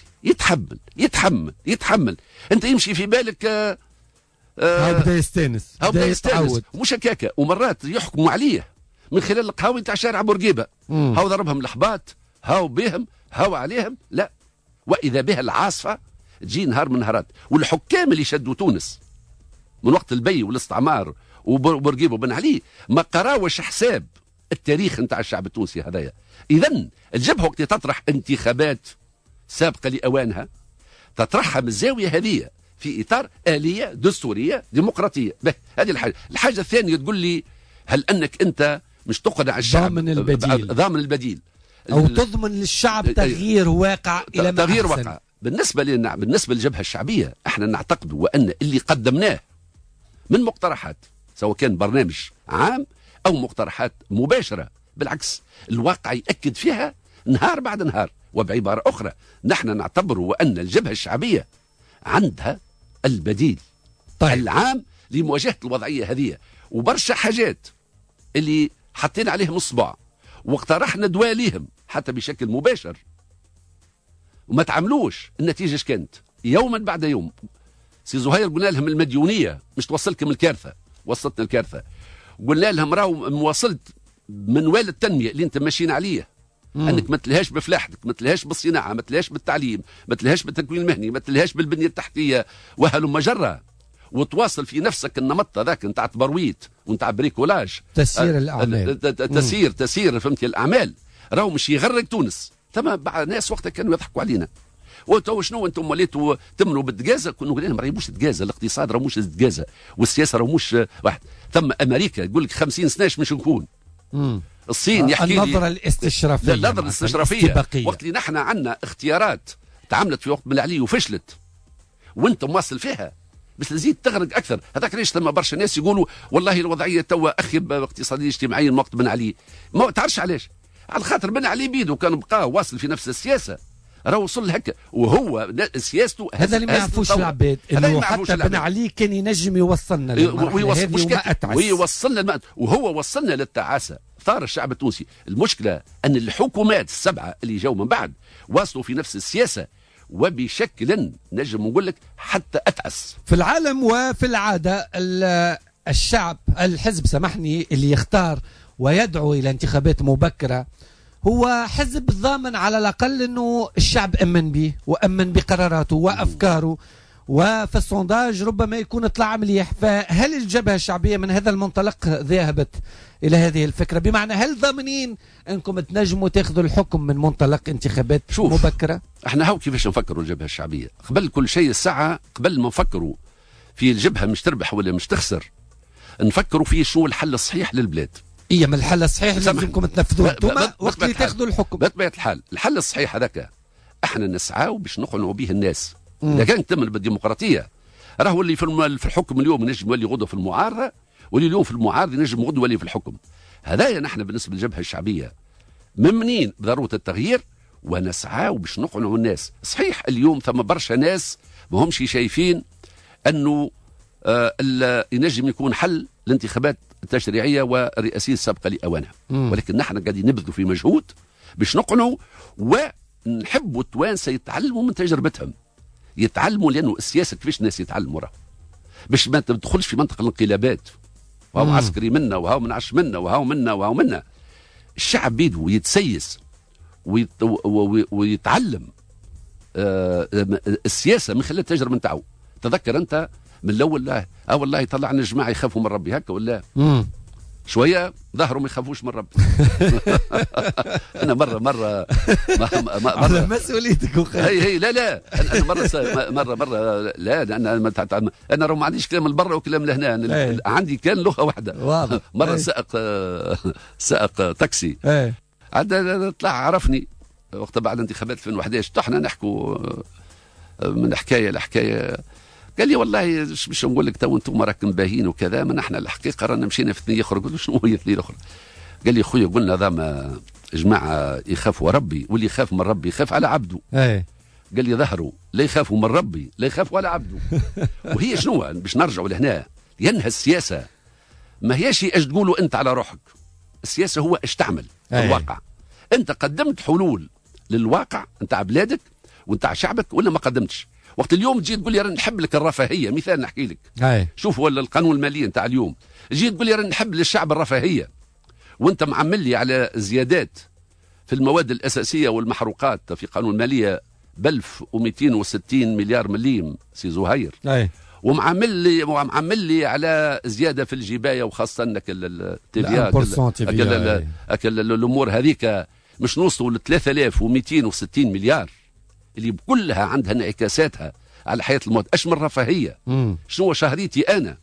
S17: يتحمل انت يمشي في بالك
S2: هاو بدا يستانس
S17: مش هكاكا، ومرات يحكموا عليه من خلال القهاوي نتاع شارع بورقيبه، هاو ضربهم الحباط، هاو بهم، هاو عليهم، لا واذا بها العاصفه تجي نهار من نهارات. والحكام اللي شدوا تونس من وقت البي والاستعمار وبورقيبه وبن علي ما قراوش حساب التاريخ نتاع الشعب التونسي هذايا. اذا الجبهه وقت تطرح انتخابات سابقه لاوانها تطرحها من الزاويه هذه في اطار اليه دستوريه ديمقراطيه. هذه الحاجه الثانيه تقول لي هل انك انت مش تقنع الشعب ضامن البديل
S2: او تضمن للشعب تغيير واقع الى ما
S17: تغيير
S2: أحسن.
S17: واقع. بالنسبه للجبهه الشعبيه احنا نعتقد وان اللي قدمناه من مقترحات سواء كان برنامج عام او مقترحات مباشره، بالعكس الواقع يأكد فيها نهار بعد نهار. وبعباره اخرى نحن نعتبر وان الجبهه الشعبيه عندها البديل العام لمواجهه الوضعيه هذه، وبرشا حاجات اللي حطينا عليهم الصباع واقترحنا دواليهم حتى بشكل مباشر وما تعملوش. النتيجه ايش كانت؟ يوما بعد يوم سي زهير قلنا لهم المديونيه مش توصلكم الكارثه، وصلتنا الكارثه. قلنا لهم راهو مواصلت منوال التنميه اللي انت ماشيين عليه انك ما تلهاش بفلاحتك، ما تلهاش بالصناعه، ما تلهاش بالتعليم، ما تلهاش بالتكوين المهني، ما تلهاش بالبنيه التحتيه وهلم جره، وتواصل في نفسك النمط هذاك نتاع تبرويت ونتاع بريكولاج
S2: تسيير الاعمال
S17: تسيير فهمتي الاعمال. راهو مش يغرق تونس. ثم بعض الناس وقتها كانوا يضحكوا علينا وتو شنو انتم وليتوا تمنوا بالدجازه. كنا نقول لهم راهي مش دجازه، الاقتصاد راه مش دجازه، والسياسه راه مش واحد. ثم امريكا تقول لك 50 سنه مش نكون. الصين يحكي
S2: النظره الاستشرافيه
S17: النظره الاستشرافيه وقت اللي نحن عندنا اختيارات تعملت في وقت بن علي وفشلت وانت مواصل فيها بس تزيد تغرق اكثر. هذاك ليش ثم برشا ناس يقولوا والله الوضعيه توا اخيب اقتصاديا اجتماعيا من وقت بن علي. ما تعرفش علاش؟ على خاطر بن علي بيدو كان بقى واصل في نفس السياسه، راه وصل هكا وهو سياسته.
S2: هذا اللي ما يعرفوش العباد انه حتى بن علي كان ينجم يوصلنا للمرحله هذه وما اتعس
S17: ويوصلنا وهو وصلنا للتعاسه. ثار الشعب التونسي. المشكله ان الحكومات السبعه اللي جاوا من بعد واصلوا في نفس السياسه وبشكل نجم نقول لك حتى اتعس.
S2: في العالم وفي العاده الشعب الحزب سامحني اللي يختار ويدعو الى انتخابات مبكره هو حزب ضامن على الاقل انه الشعب امن به وامن بقراراته وافكاره، وفي السونداج ربما يكون طلع مليح. فهل الجبهه الشعبيه من هذا المنطلق ذهبت الى هذه الفكره؟ بمعنى هل ضامنين انكم تنجموا تاخذوا الحكم من منطلق انتخابات مبكره؟
S17: احنا هاو كيفاش نفكروا الجبهه الشعبيه. قبل كل شيء الساعه قبل ما نفكروا في الجبهه مش تربح ولا مش تخسر، نفكروا في شنو الحل الصحيح للبلاد.
S2: إيه من الحل الصحيح لازمكم تنفذوه انتم وقت اللي تاخذوا الحكم.
S17: بطبيعه الحل الصحيح هذاك احنا نسعاو باش نقنعوا به الناس. اذا كان تم بالديمقراطيه راهو اللي في الحكم اليوم ينجم يولي غدوه في المعارضه، واللي اليوم في المعارضه ينجم غدوه يولي في الحكم. هذايا نحن بالنسبه للجبهه الشعبيه ممنين بضروره التغيير ونسعاو باش نقنعوا الناس. صحيح اليوم ثم برشا ناس ما همش شايفين انه ينجم يكون حل الانتخابات التشريعيه والرئاسيه السابقه لاوانها، ولكن نحن قاعدين نبذلوا في مجهود باش نقنعوا ونحبوا التوانسه يتعلموا من تجربتهم. يتعلموا لانه السياسه كيفاش الناس يتعلموا راه باش ما تدخلش في منطقه الانقلابات وهو عسكري منا وهو منعش منا وهو منا وهو منا. الشعب بيده يتسيس ويتعلم السياسه من خلال التجربه نتاعو. تذكر انت من الاول والله طلعنا جماعه يخافوا من ربي هكا ولا شويه ظهروا ما يخافوش من ربي. انا مره
S2: على مسؤوليتك.
S17: هي لا انا مره لا انا ما عنديش كلام البر وكلام لهنا. أنا عندي كان لغه واحده. مره سائق تاكسي عاد طلع عرفني وقت بعد انتخابات 2011. طحنا نحكوا من حكايه لحكايه. قال لي والله مش نقول لك تو انتم راكم باهين وكذا، ما نحن الحقيقه رانا مشينا في ثنيه اخرى. قلت له شنو هي ثنيه اخرى؟ قال لي خويا قلنا ذا جماعه يخافوا ربي، واللي يخاف من ربي يخاف على عبده. قال لي ظهروا لا يخافوا من ربي لا يخافوا على عبده. وهي شنو باش نرجعوا لهنا، لانها السياسه ما هيش ايش تقولوا انت على روحك، السياسه هو ايش تعمل في الواقع. انت قدمت حلول للواقع نتاع بلادك ونتاع شعبك ولا ما قدمتش؟ وقت اليوم تجي تقول لي راني نحب لك الرفاهيه، مثال نحكي لك. شوف ولا القانون المالي نتاع اليوم، تجي تقول لي راني نحب للشعب الرفاهيه وانت معمل لي على زيادات في المواد الاساسيه والمحروقات في قانون الماليه ب 1260 مليار مليم سي زهير. ومعمل لي على زياده في الجبايه وخاصه انك التيفيا الامور هذيك مش نوصلوا ل 3260 مليار اللي كلها عندها انعكاساتها على حياه المواطن. اش من رفاهيه؟ شنو شهريتي انا؟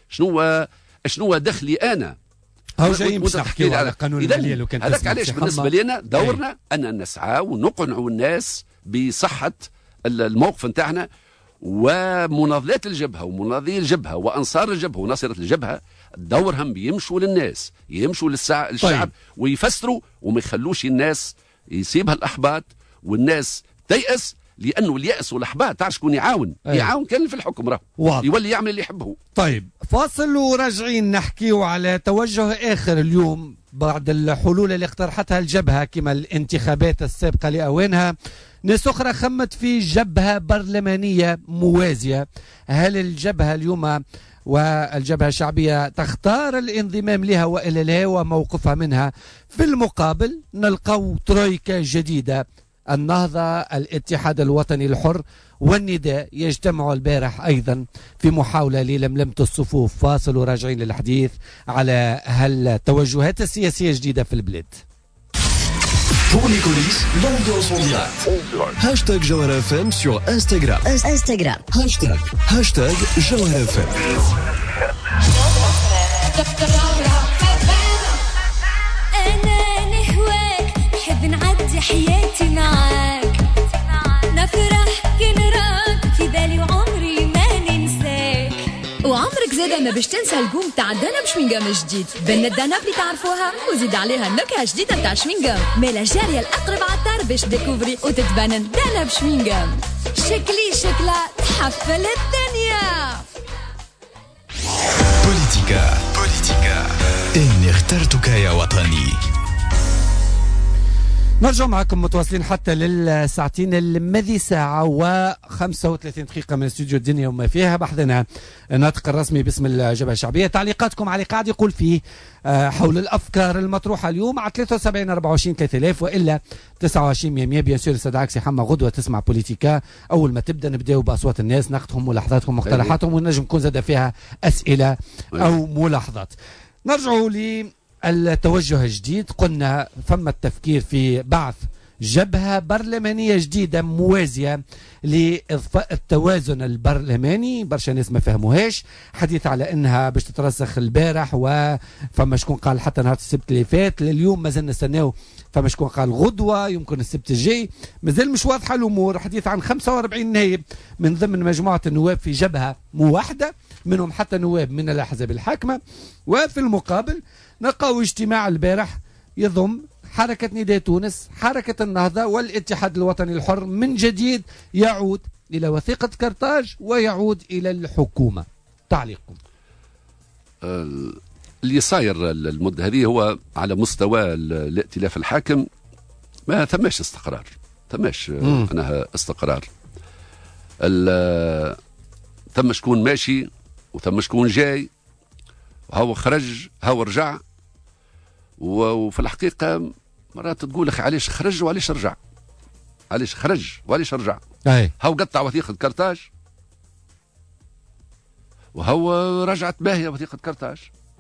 S17: شنو دخلي انا؟
S2: هو جاي باش نحكيو على قانون الماليه لو كان
S17: هذاك علاش بالنسبه لنا دورنا ان نسعى ونقنعوا الناس بصحه الموقف نتاعنا. ومناضلات الجبهه ومناضلي الجبهه وانصار الجبهه وناصره الجبهه دورهم بيمشوا للناس، يمشوا للشعب ويفسروا وما يخلوش الناس يصيبها الاحباط والناس تيأس. لانه اليأس والاحباط تعرف شكون يعاون؟ يعاون كان في الحكم راه يولي يعمل اللي يحبه.
S2: طيب فاصل وراجعين نحكيو على توجه اخر اليوم بعد الحلول اللي اقترحتها الجبهه كما الانتخابات السابقه لاوانها. ناس اخرى خمت في جبهه برلمانيه موازيه. هل الجبهه اليوم والجبهه الشعبيه تختار الانضمام لها والا لا وموقفها منها؟ في المقابل نلقاو ترويكا جديده، النهضة، الاتحاد الوطني الحر والنداء يجتمعوا البارح أيضا في محاولة للملمة الصفوف. فاصل وراجعين للحديث على هالتوجهات السياسية الجديدة في البلاد.
S1: Pour les coulisses, l'ambiance en direct. Hashtag Jawhara FM sur Instagram. Hashtag Jawhara FM.
S19: حياتي معاك نفرح كنراك في بالي وعمري ما ننساك. وعمرك زادة ما باش تنسى الجوم تاع دانب شوينغام الجديد. بن الدانب اللي تعرفوها وزيد عليها النكهة جديدة تاع شوينغام ميلا جارية الأقرب عطار باش تديكوفري وتتبنن دانب شوينغام. شكلها تحفل الدنيا.
S1: بوليتيكا إني اخترتك يا وطني.
S2: نرجع معكم متواصلين حتى للساعتين المذي ساعة و35 دقيقة من استوديو الدنيا وما فيها. بحثنا الناطق الرسمي باسم الجبهة الشعبية. تعليقاتكم على قاعد يقول فيه حول الأفكار المطروحة اليوم على 73 24 3000 وإلا 29 100. بيان سور استدعاك سي حما غدوة تسمع بوليتيكا. أول ما تبدأ نبدأوا بأصوات الناس، نقدهم، ملاحظاتهم، مقترحاتهم، ونجم نكون زاد فيها أسئلة أو ملاحظات. نرجعوا التوجه الجديد. قلنا ثم التفكير في بعث جبهة برلمانية جديدة موازية لإضفاء التوازن البرلماني. برشا ناس ما فهموهاش. حديث على انها باش تترسخ البارح وفما شكون قال حتى نهار السبت اللي فات. لليوم مازال نستناو. فما شكون قال غدوة يمكن السبت الجاي. مازال مش واضحة الأمور. حديث عن 45 نائب من ضمن مجموعة النواب في جبهة موحدة، منهم حتى نواب من الأحزاب الحاكمة. وفي المقابل نلقاو اجتماع البارح يضم حركة نداء تونس، حركة النهضة والاتحاد الوطني الحر، من جديد يعود إلى وثيقة كرتاج ويعود إلى الحكومة. تعليقكم؟
S17: اللي صاير المدة هذه هو على مستوى الائتلاف الحاكم ما ثماش استقرار، ثماش معناها استقرار. ثم شكون ماشي وثم شكون جاي، هو خرج هو رجع. وفي الحقيقة مرات تقول أخي علاش خرج وعلاش رجع، علاش خرج وعلاش رجع. هو قطع وثيقة كرتاج وهو رجعت باهية وثيقة كرتاج.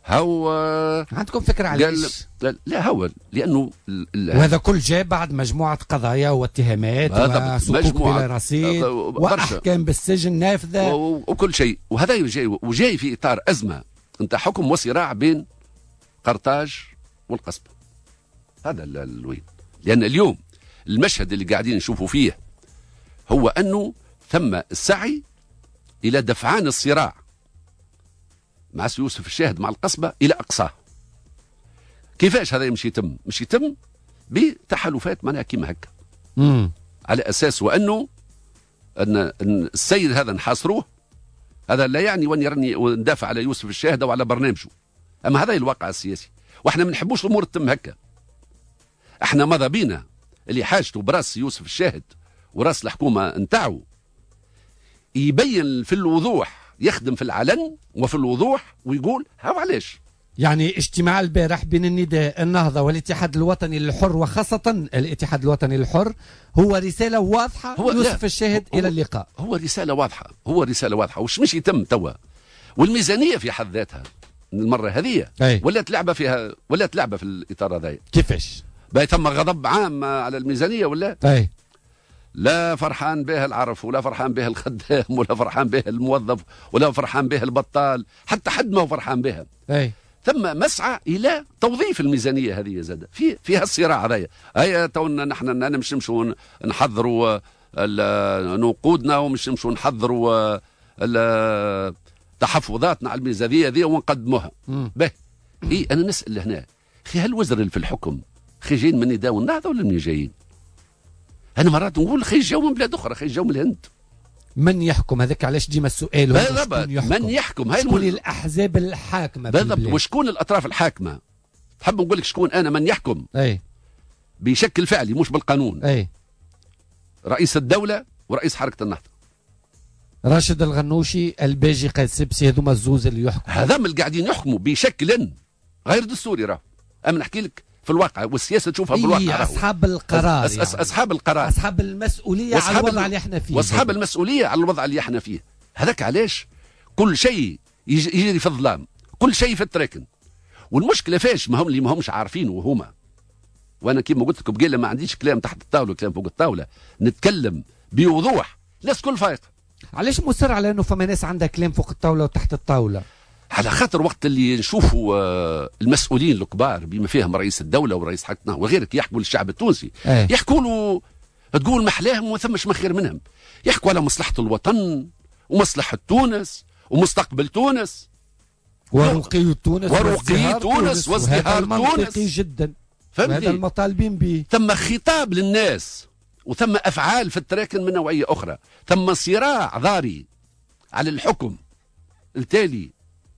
S17: هو
S2: عندكم فكره علاش؟
S17: لا هو لانه
S2: وهذا كل جاء بعد مجموعه قضايا واتهامات وسقوط بلا رصيد واحكام بالسجن نافذه
S17: وكل شيء، وهذا جاي في اطار ازمه انت حكم وصراع بين قرطاج والقصبه. هذا الوين، لان اليوم المشهد اللي قاعدين نشوفوا فيه هو انه ثم السعي الى دفعان الصراع مع يوسف الشاهد مع القصبة إلى أقصاه. كيفاش هذا مش يتم بتحالفات معناها كيما هكا على أساس وأنه أن السيد هذا نحاصروه، هذا لا يعني واني وندافع على يوسف الشاهد أو على برنامجه، أما هذا الواقع السياسي، وإحنا ما نحبوش الأمور تتم هكا. إحنا ماذا بينا اللي حاجته براس يوسف الشاهد وراس الحكومة نتاعو يبين في الوضوح، يخدم في العلن وفي الوضوح ويقول هاو علاش.
S2: يعني اجتماع البارح بين النداء النهضة والاتحاد الوطني للحر، وخاصة الاتحاد الوطني للحر، هو رسالة واضحة يوسف الشاهد إلى اللقاء.
S17: هو رسالة واضحة وش مش يتم توا. والميزانية في حد ذاتها المرة هذه ولات لعبة في الإطار هذا.
S2: كيفاش؟
S17: ثم غضب عام على الميزانية ولا؟ لا فرحان بها العرف ولا فرحان بها الخدام ولا فرحان بها الموظف ولا فرحان بها البطال، حتى حد ما هو فرحان بها. ثم مسعى الى توظيف الميزانيه هذه زاد فيها الصراع هذايا. هيا تونا نحن مش نمشوا نحضروا نقودنا ومش نمشوا نحضروا تحفظاتنا على الميزانيه هذه ونقدموها. به انا نسال هنا اخي، هل الوزراء اللي في الحكم اخي جايين من نداء النهضه ولا منين جايين؟ انا مرات نقول خي جاو من بلاد اخرى، خي جاو من الهند.
S2: من يحكم؟ هذاك علاش ديما السؤال
S17: من يحكم؟ هاي
S2: شكون الاحزاب الحاكمه
S17: بالضبط، وشكون الاطراف الحاكمه؟ تحب نقول لك شكون انا من يحكم؟ بشكل فعلي مش بالقانون. رئيس الدوله ورئيس حركه النهضه.
S2: راشد الغنوشي، الباجي، قيس سبسي، هذوما الزوز اللي يحكموا.
S17: هذا من اللي قاعدين يحكموا بشكل غير دستوري. راه اما نحكي لك في الواقع، والسياسه تشوفها في الواقع.
S2: اصحاب القرار
S17: اصحاب القرار،
S2: اصحاب المسؤوليه على الوضع اللي احنا فيه،
S17: واصحاب المسؤوليه على الوضع اللي احنا فيه. هذاك علاش كل شيء يجري في الظلام، كل شيء في التراكن. والمشكله فاش؟ ما هم اللي ما همش عارفين وهما. وانا كيما قلت لكم قبل ما عنديش كلام تحت الطاوله وكلام فوق الطاوله، نتكلم بوضوح، الناس كل فايقه.
S2: علاش مصر على انه فما ناس عندها كلام فوق الطاوله وتحت الطاوله؟
S17: على خاطر وقت اللي نشوفوا المسؤولين الكبار بما فيهم رئيس الدولة ورئيس حركتنا وغيرك يحكوا للشعب التونسي، يحكوا له تقول محلاهم وما ثمش ما خير منهم، يحكوا على مصلحة الوطن ومصلحة تونس ومستقبل تونس
S2: ورقي تونس
S17: وازدهار تونس.
S2: منطقي جدا، هذا المطالبين به.
S17: ثم خطاب للناس وثم أفعال في التراكن من نوعية أخرى، ثم صراع ضاري على الحكم التالي،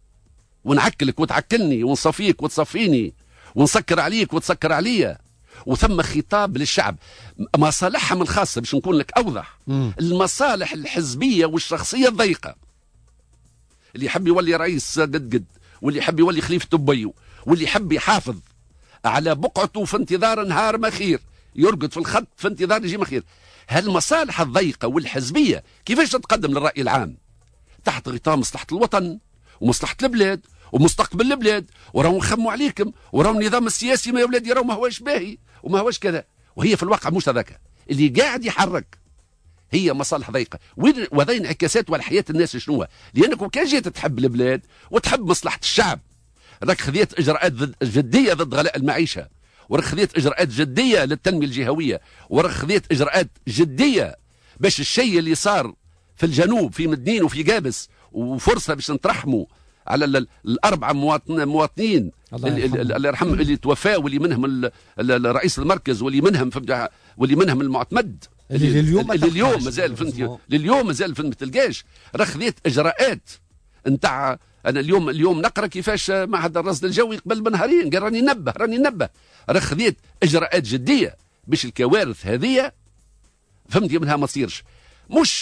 S17: ونعكلك وتعكلني ونصفيك وتصفيني ونسكر عليك وتسكر عليا. وثم خطاب للشعب، مصالحهم الخاصة باش نكون لك أوضح، المصالح الحزبية والشخصية الضيقة. اللي يحب يولي رئيس قد واللي يحب يولي خليفة أبيه، واللي يحب يحافظ على بقعته في انتظار نهار مخير، يرقد في الخط في انتظار يجي مخير. هالمصالح الضيقة والحزبية كيفاش تتقدم للرأي العام تحت غطاء مصلحة الوطن ومصلحة البلاد ومستقبل البلاد؟ وراهم نخموا عليكم، وراهم النظام السياسي ما يا ولادي راهو ما هوش باهي وما هوش كذا. وهي في الواقع مش هذاك اللي قاعد يحرك، هي مصالح ضيقه. وهذه انعكاسات على حياه الناس شنو؟ لانكم كان جيت تحب البلاد وتحب مصلحه الشعب، راك خذيت اجراءات جديه ضد غلاء المعيشه، وراك خذيت اجراءات جديه للتنميه الجهويه، وراك خذيت اجراءات جديه باش الشيء اللي صار في الجنوب في مدنين وفي قابس، وفرصه باش نترحموا على الاربعه مواطنين الله يرحمهم اللي توفاوا، واللي منهم رئيس المركز، واللي منهم المعتمد اللي اليوم مازال فهمتي، لليوم مازال ما تلقاش. راه خذيت اجراءات نتاع. انا اليوم نقرا كيفاش معهد الرصد الجوي قبل بنهارين قال راني ننبه راه خذيت اجراءات جديه باش الكوارث هذه فهمتي منها ما تصيرش. مش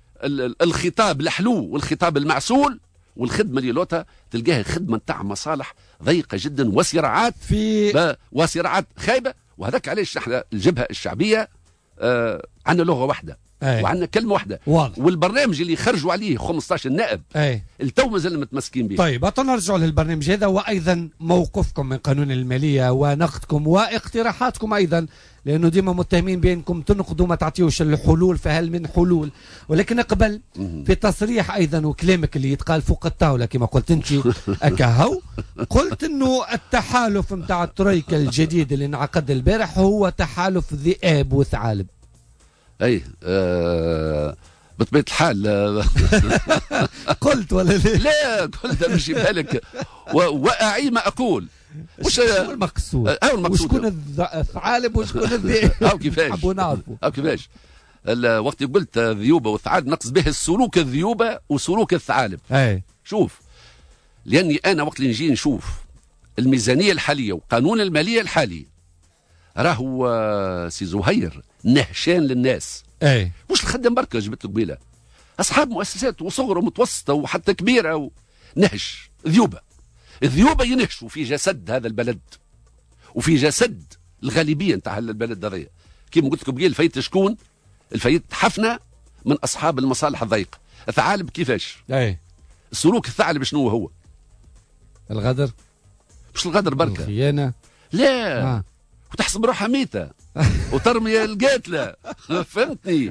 S17: الخطاب الحلو والخطاب المعسول والخدمه اللي لوتها تلقاها خدمه نتاع مصالح ضيقه جدا وصراعات خايبه. وهذاك علاش احنا الجبهه الشعبيه عندنا لغه واحده وعندنا كلمه واحده
S2: واضح.
S17: والبرنامج اللي خرجوا عليه 15 نائب التو مازال متمسكين به.
S2: طيب نرجعوا للبرنامج هذا، وايضا موقفكم من قانون الماليه ونقدكم واقتراحاتكم ايضا، لانه ديما متهمين بانكم تنقدوا ما تعطيوش الحلول، فهل من حلول؟ ولكن قبل في تصريح ايضا وكلامك اللي يتقال فوق الطاوله كما قلت انت اكاهو، قلت انه التحالف نتاع الترويكا الجديد اللي انعقد البارح هو تحالف ذئاب وثعالب.
S17: اي بطبيعة الحال
S2: قلت ولا
S17: لا قلت مش بالك واعي ما اقول.
S2: وش المقصود؟ وشكون الثعالب وشكون الذئاب؟
S17: او كيفاش؟
S2: حبوا نعرفوا.
S17: او كيفاش؟ وقت قلت ذيوبه والثعالب نقص به السلوك الذيوبه وسلوك الثعالب. شوف، لاني انا وقت اللي نجي نشوف الميزانيه الحاليه وقانون الماليه الحالي راهو سي زهير نهشان للناس. مش الخدام بركه جبت له قبيله، اصحاب مؤسسات وصغرى ومتوسطه وحتى كبيره نهش ذيوبه. الذيوبه ينهشوا في جسد هذا البلد وفي جسد الغالبيه نتاع البلد هذايا. كيما قلت لكم قبيل الفايت شكون؟ الفايت حفنه من اصحاب المصالح الضيقه. الثعالب كيفاش؟ السلوك الثعلب شنو هو؟
S2: الغدر؟ مش
S17: الغدر بركه،
S2: الخيانه.
S17: لا وتحسب روحها ميته وترمي القاتله فهمتني؟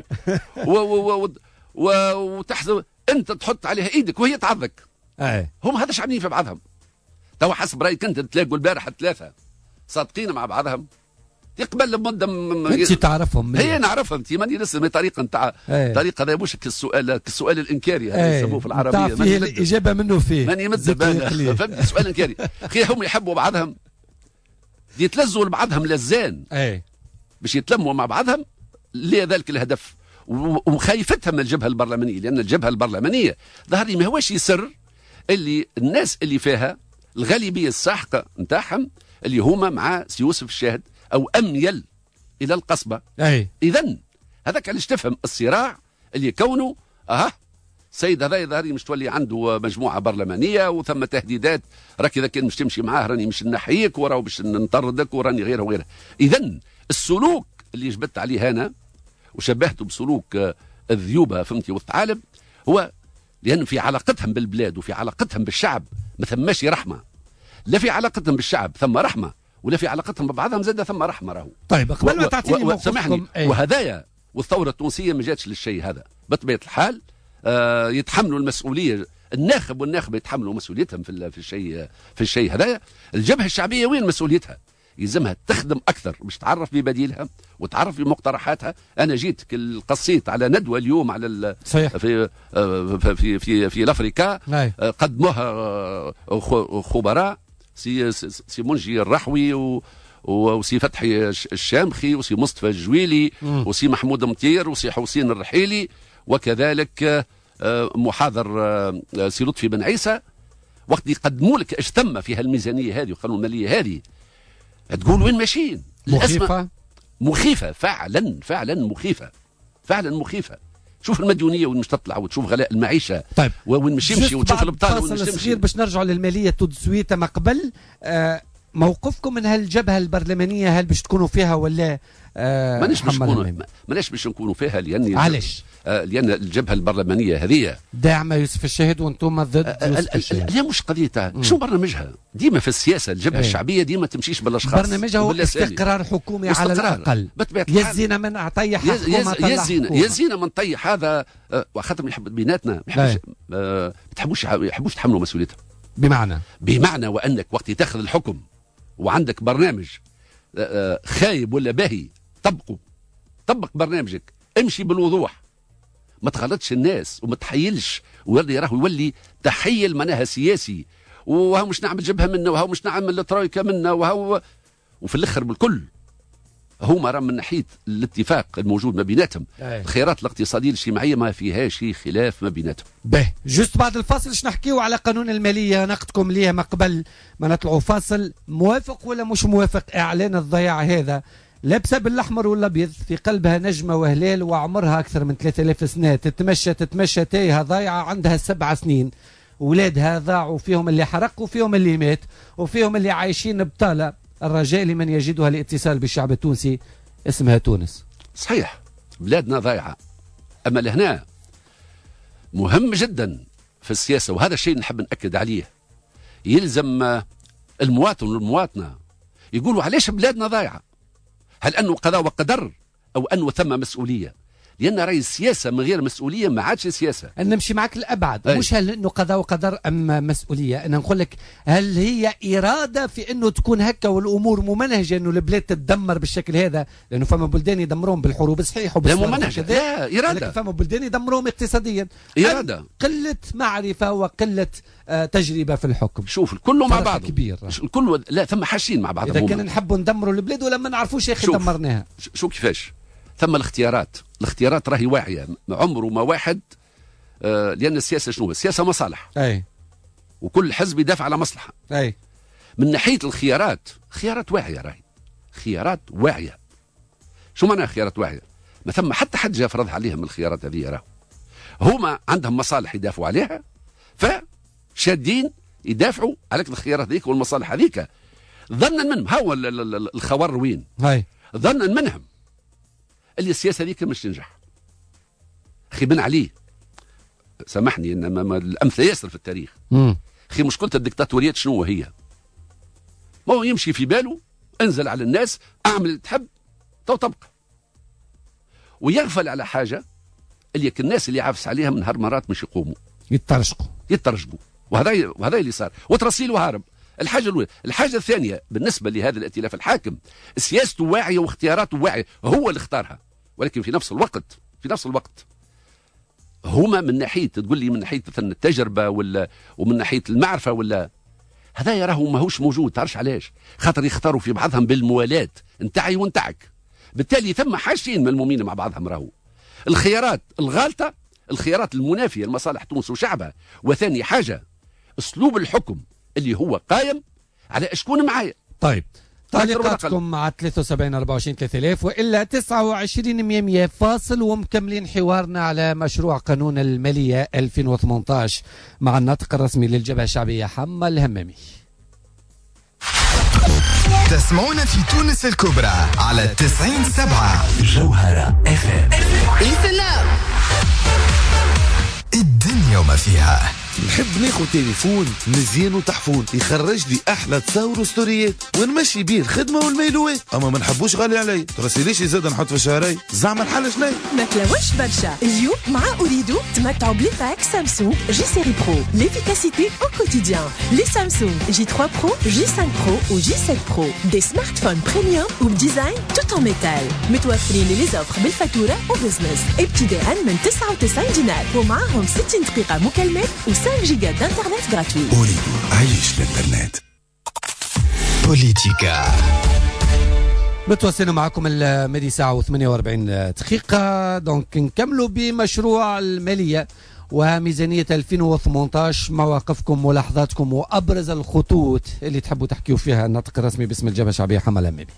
S17: وتحسب انت تحط عليها ايدك وهي تعضك. هم هذا عاملين في بعضهم. تو حسب رايك انت تلاقوا البارحه ثلاثه صادقين مع بعضهم يقبل بمده
S2: انت تعرفهم؟
S17: هي نعرفهم انت ماني لسه طريقه نتاع طريقه هذا مش كالسؤال الانكاري هذا يسموه في العربيه
S2: فيه الاجابه منه فيه
S17: ماني مدب انا فهمت السؤال الانكاري. اخي هم يحبوا بعضهم يتلزوا لبعضهم لزان باش يتلموا مع بعضهم لذلك الهدف. ومخايفتهم من الجبهه البرلمانيه، لان الجبهه البرلمانيه ظهر لي ما هوش يسر اللي الناس اللي فيها الغالبيه الساحقه نتاعهم اللي هما مع سي يوسف الشاهد او اميل الى القصبه. اذا هذاك علاش تفهم الصراع اللي كونه السيد هذا يظهر لي مش تولي عنده مجموعه برلمانيه وثم تهديدات، راك اذا كان مش تمشي معاه راني مش نحييك وراه باش نطردك وراني غيره وغيره. اذا السلوك اللي جبت عليه انا وشبهته بسلوك الذيوبه فهمتي والثعالب هو لان في علاقتهم بالبلاد وفي علاقتهم بالشعب ما ثماش رحمه. لا في علاقتهم بالشعب ثم رحمه، ولا في علاقتهم ببعضهم زاد ثم رحمه. راهو
S2: طيب قبل ما تعطيني
S17: موقفكم وهدايا والثوره التونسيه ما جاتش للشيء هذا بطبيعه الحال. يتحملوا المسؤوليه، الناخب والناخبه يتحملوا مسؤوليتهم في الشيء هذايا. الجبهه الشعبيه وين مسؤوليتها؟ يلزمها تخدم اكثر باش تعرف ببديلها وتعرف بمقترحاتها. انا جيت قصيت على ندوه اليوم على
S2: صحيح.
S17: في الافريكا قدموها خبراء سي منجي الرحوي وسي فتحي الشامخي وسي مصطفى الجويلي وسي محمود مطير وسي حسين الرحيلي وكذلك محاضر سي لطفي بن عيسى. وقت يقدموا لك ايش ثم في هالميزانيه هذه والقانون الماليه هذه تقول وين ماشيين؟ مخيفه فعلا مخيفه. شوف المديونيه وين مش تطلع وتشوف غلاء المعيشه.
S2: طيب
S17: وين مش يمشي وتشوف الابطال وين مش تمشي.
S2: باش نرجعوا للماليه تدسويته ما قبل. موقفكم من هالجبهه البرلمانيه هل باش تكونوا فيها ولا
S17: ماناش باش نكونوا فيها؟ لان
S2: علاش؟
S17: لان الجبهه البرلمانيه هذه
S2: داعمه يوسف الشاهد وانتم ضد يوسف الشاهد.
S17: لا مش قضيه شو برنامجها. ديما في السياسه الجبهه الشعبيه ديما تمشيش بالاشخاص.
S2: برنامجها هو استقرار حكومي على الاقل. يزينا من طيح حكومه
S17: يزينا من طيح هذا وخاطر يحب بيناتنا ما يحبوش يتحملوا مسؤوليتهم.
S2: بمعنى
S17: وانك وقت تاخذ الحكم وعندك برنامج خايب ولا باهي طبق برنامجك، امشي بالوضوح، ما تغلطش الناس وما تحيلش يولي تحيل معناها سياسي وهو مش نعمل جبهه منا وهو مش نعمل الترويكا منا وفي الاخر بالكل هما راه من ناحيه الاتفاق الموجود ما بيناتهم الخيارات الاقتصاديه الاجتماعيه ما فيهاش خلاف ما بيناتهم.
S2: جست بعد الفاصل باش نحكيو على قانون الماليه نقدكم ليه ما قبل ما نطلعوا فاصل. موافق ولا مش موافق اعلان الضياع هذا؟ لابسه بالاحمر والابيض في قلبها نجمه وهلال وعمرها اكثر من 3000 سنه تتمشى تايهه ضايعه عندها 7 سنين. اولادها ضاعوا فيهم اللي حرق وفيهم اللي مات وفيهم اللي عايشين بطاله. الرجاء لمن يجدها الاتصال بالشعب التونسي اسمها تونس.
S17: صحيح بلادنا ضايعه أما لهنا مهم جدا في السياسة، وهذا الشيء نحب نأكد عليه. يلزم المواطن والمواطنة يقولوا علاش بلادنا ضايعة، هل أنه قضاء وقدر أو أنه ثم مسؤولية؟ لأن راي السياسة من غير مسؤولية ما عادش سياسة.
S2: نمشي معك الأبعد، مش هل أنه قضاء وقدر أم مسؤولية. أنا نقول لك هل هي إرادة في أنه تكون هكا والأمور ممنهجة أنه البلاد تتدمر بالشكل هذا؟ لأنه فما بلدان يدمرون بالحروب صحيح
S17: لا ممنهجة، لا إرادة.
S2: فما بلدان يدمرون اقتصاديا،
S17: إرادة،
S2: قلة معرفة وقلة تجربة في الحكم.
S17: شوف الكل مع بعض
S2: كبير،
S17: الكل لا ثم حاشين مع بعض.
S2: إذا كان نحبوا ندمروا البلاد ولا ما نعرفوش يا أخي دمرناها.
S17: شو كيفاش ثم الاختيارات راهي واعية، عمره ما واحد لأن السياسة شنو؟ السياسة مصالح،
S2: أي،
S17: وكل حزب يدافع على مصلحة.
S2: أي،
S17: من ناحية الخيارات خيارات واعية، راهي خيارات واعية. شو معنى خيارات واعية؟ ما ثم حتى حد جاء فرضها عليهم الخيارات هذه، راهو هما عندهم مصالح يدافعوا عليها، فشادين يدافعوا على الخيارات هذيك والمصالح هذيك ظنا منهم. هو الخور وين؟
S2: هاي
S17: ظنا منهم اللي السياسة هذيك مش تنجح. أخي بن علي سامحني إنما الأمثلة ياسر في التاريخ. أخي مشكلة الدكتاتوريات شنو هي؟ ما هو يمشي في باله انزل على الناس أعمل اللي تحب تبقى، ويغفل على حاجة اللي الناس اللي عافس عليها من نهار مرات مش يقوموا يترشقوا. وهذا اللي صار، وترسيل وهارب. الحاجة الأولى. الحاجة الثانية بالنسبة لهذا الائتلاف الحاكم، سياسته واعية واختياراته واعية، هو اللي اختارها، ولكن في نفس الوقت هما من ناحية تقول لي من ناحية مثلا التجربة ولا ومن ناحية المعرفة ولا هذا يراه ماهوش موجود. تعرفش علاش؟ خاطر يختاروا في بعضهم بالموالاة انتعي وانتعك، بالتالي ثم حاشين ملمومين مع بعضهم. راهو الخيارات الغالطة، الخيارات المنافية لمصالح تونس وشعبها، وثاني حاجة أسلوب الحكم اللي هو قايم على شكون معايا.
S2: طيب تعليقاتكم مع 73 24 3000 وإلا 29 100 فاصل، ومكملين حوارنا على مشروع قانون المالية 2018 مع الناطق الرسمي للجبهة الشعبية حمى الهمامي.
S11: تسمعون في تونس الكبرى على 90.7
S1: جوهرة FM.
S11: السلام الدنيا وما فيها.
S12: نحب ناخذ تليفون مزيان وتحفون يخرج لي احلى تصاور وستوريات ونمشي بيه الخدمه والميلوات، اما ما نحبوش غالي علي. ترسليش زاد نحط في شهري زعما الحل شنو؟
S10: ما تلاوش برشا. اليوم مع أريدو تمتعوا بلي باك سامسونج جي سيري برو، l'efficacité au quotidien. Les Samsung J3 Pro, J5 Pro ou J7 Pro, des smartphones premium ou بديزاين tout en métal. متوفرين لي زوفر بالفاتوره وبزنس ابتداء من 99 دينار ومعاهم 60 دقيقه مكالمات و 5 جيجا d'internet gratuit.
S11: أريد عيش الانترنت. بوليتيكا
S2: متواصلين معكم المدي ساعة و48 دقيقة. دونك نكملوا بمشروع المالية وميزانية 2018. مواقفكم وملاحظاتكم وأبرز الخطوط اللي تحبوا تحكيوا فيها الناطق الرسمي باسم الجبهة الشعبية حمى الهمامي.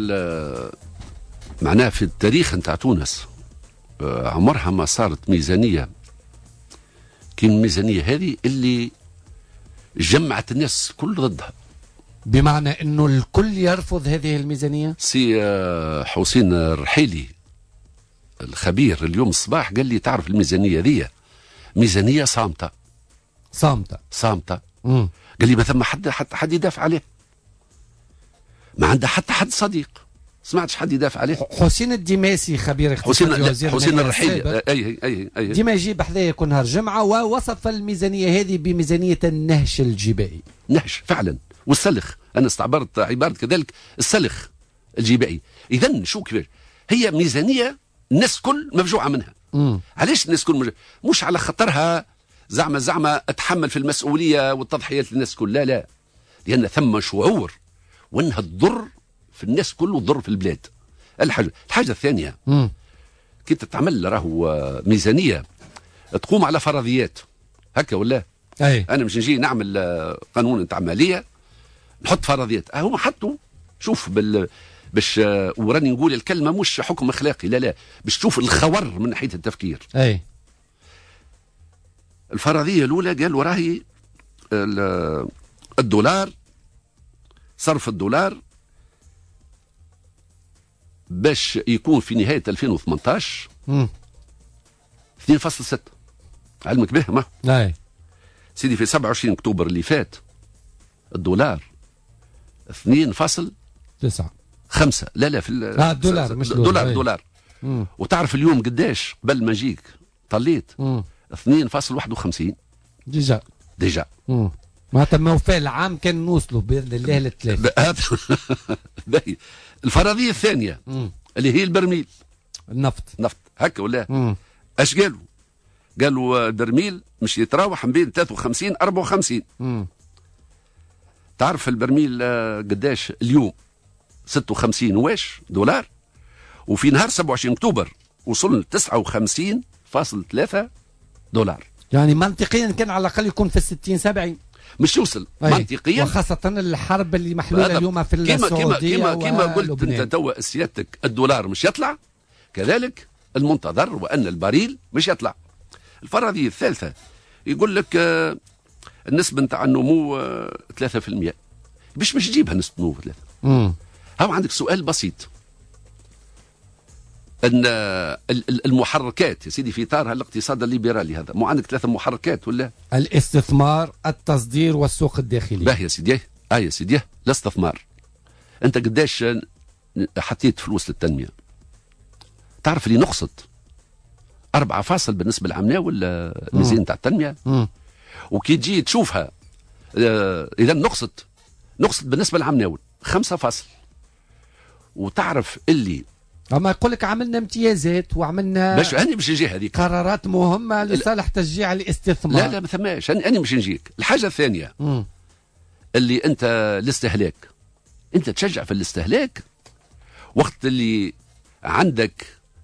S17: معناه في التاريخ نتاع تونس عمرها ما صارت ميزانية كان الميزانية هذه اللي جمعت الناس كل ضدها.
S2: بمعنى انه الكل يرفض هذه الميزانية.
S17: سي حسين الرحيلي الخبير اليوم الصباح قال لي تعرف الميزانية ذي ميزانية صامتة. قال لي ما ثم حد يدافع عليه، ما عنده حتى حد صديق، سمعتش حد يدافع عليه.
S2: حسين الدماسي خبير اقتصادي
S17: حسين الرحيلي اي
S2: ديما يجيب حذايا كل نهار جمعة، ووصف الميزانية هذه بميزانية النهش الجبائي.
S17: نهش فعلا، والسلخ، انا استعبرت عبارة كذلك السلخ الجبائي. اذا شو كيفاش هي ميزانية الناس كل مفجوعة منها. علاش الناس كل مش على خطرها زعما اتحمل في المسؤولية والتضحيات للناس كل، لا لان ثم شعور وانها تضر في الناس كله وتضر في البلاد. الحاجة الثانية كي تتعمل راهو ميزانية تقوم على فرضيات هكا ولا
S2: أي.
S17: أنا مش نجي نعمل قانون نتاع مالية نحط فرضيات. هم حطوا شوف باش وراني نقول الكلمة مش حكم أخلاقي، لا باش تشوف الخور من ناحية التفكير.
S2: أي.
S17: الفرضية الأولى قالوا راهي الدولار، صرف الدولار باش يكون في نهاية 2018 2.6 علمك به ما
S2: اي
S17: سيدي في 27 اكتوبر اللي فات الدولار 2.9 5. لا في
S2: الدولار مش
S17: دولار. وتعرف اليوم قداش قبل ما نجيك طليت 2.51 ديجا
S2: معناتها موفى العام كان نوصلوا باذن الله للثلاثه.
S17: الفرضيه الثانيه اللي هي البرميل
S2: النفط
S17: هكا ولا اش قالوا البرميل مش يتراوح ما بين 53 54. تعرف البرميل قداش اليوم 56 واش دولار، وفي نهار 27 اكتوبر وصلنا 59.3 دولار.
S2: يعني منطقيا كان على الاقل يكون في 60 70
S17: مش يوصل منطقيا،
S2: وخاصة الحرب اللي محلولة اليوم في السعودية.
S17: كما قلت انت توا سيادتك الدولار مش يطلع، كذلك المنتظر وان البريل مش يطلع. الفرضية الثالثة يقول لك النسبة نتاع النمو 3%. مش تجيبها نسبة النمو 3. هاو عندك سؤال بسيط، ان المحركات يا سيدي في اطار الاقتصاد الليبرالي هذا مو عندك 3 محركات ولا؟
S2: الاستثمار، التصدير، والسوق الداخلي.
S17: باه يا سيدي يا سيدي الاستثمار. انت قداش حطيت فلوس للتنميه؟ تعرف اللي نقصت 4 فاصل بالنسبه للعمناء ولا الميزان تاع التنميه؟ وكي تجي تشوفها اذا نقصت بالنسبه للعمناول 5 فاصل. وتعرف اللي
S2: اما يقول لك عملنا امتيازات وعملنا
S17: باش نجي هذيك
S2: قرارات مهمه لصالح تشجيع الاستثمار.
S17: لا ما ثماش، انا مش نجيك. الحاجه الثانيه اللي انت الاستهلاك، انت تشجع في الاستهلاك وقت اللي عندك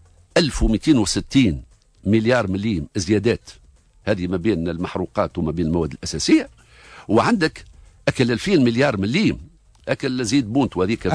S17: 1260 مليار مليم زيادات، هذه ما بين المحروقات وما بين المواد الاساسيه، وعندك اكل 2000 مليار مليم اكل زيد بونت وهذيك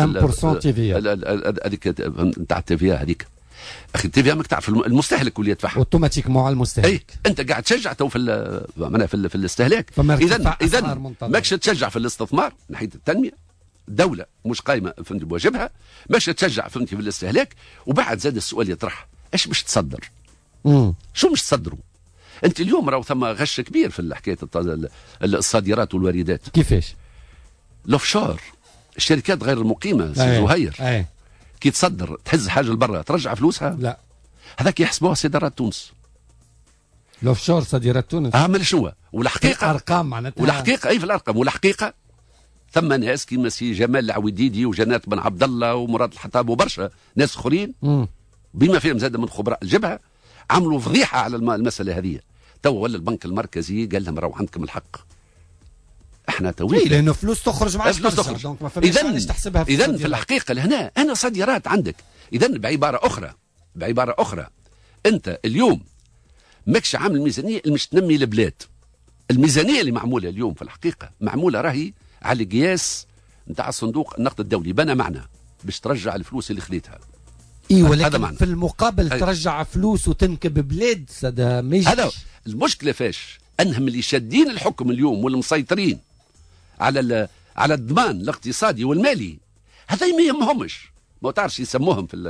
S17: هذيك نتاع التيفيا هذيك. اخي التيفيا ماك تعرف المستهلك اللي يدفعها
S2: اوتوماتيك مع المستهلك.
S17: اي انت قاعد تشجع تو في الاستهلاك. اذا ماكش تشجع في الاستثمار ناحيه التنميه، الدوله مش قايمه فهمت بواجبها، ماكش تشجع فهمت في الاستهلاك. وبعد زاد السؤال يطرح، ايش باش تصدر؟ شو مش تصدروا؟ انت اليوم راهو ثم غش كبير في حكايه الصادرات والواردات.
S2: كيفاش؟
S17: الاوفشور، الشركات غير المقيمه زهير كي تصدر تهز حاجه لبرا ترجع فلوسها؟
S2: لا،
S17: هذاك يحسبوها صادرات تونس.
S2: الاوفشور صادرات تونس
S17: عمل شنو؟ والحقيقه
S2: ارقام معناتها،
S17: والحقيقه في الارقام، والحقيقه ثم ناس كيما سي جمال العويديدي وجنات بن عبد الله ومراد الحطاب وبرشا ناس اخرين بما فيهم زاد من خبراء الجبهه عملوا فضيحه على المساله هذه. تو ولا البنك المركزي قال لهم راهو عندكم الحق، احنا تويت
S2: لانه فلوس تخرج مع
S17: فلوس تخرج. اذا في الحقيقه لهنا انا صادرات عندك. اذا بعباره اخرى انت اليوم ماكش عامل ميزانيه اللي مش تنمي البلاد. الميزانيه اللي معموله اليوم في الحقيقه معموله راهي على قياس نتاع صندوق النقد الدولي، بنى معنى باش ترجع الفلوس اللي خذيتها.
S2: ولكن في المقابل ترجع فلوس وتنكب بلاد.
S17: هذا المشكله فاش انهم اللي شادين الحكم اليوم والمسيطرين على الضمان الاقتصادي والمالي، هذا ما يهمهمش. ما تعرفش يسموهم في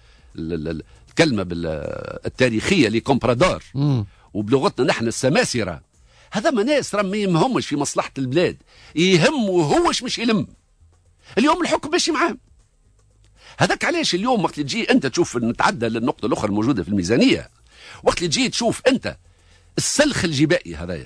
S17: الكلمه التاريخيه لي كومبرادور، وبلغتنا نحن السماسره. هذا ما ناس ما يهمهمش في مصلحه البلاد، يهمه هوش مش يلم. اليوم الحكم ماشي معاهم. هذاك علاش اليوم وقت اللي تجي انت تشوف نتعدى للنقطه الاخرى الموجوده في الميزانيه، وقت اللي تجي تشوف انت السلخ الجبائي هذايا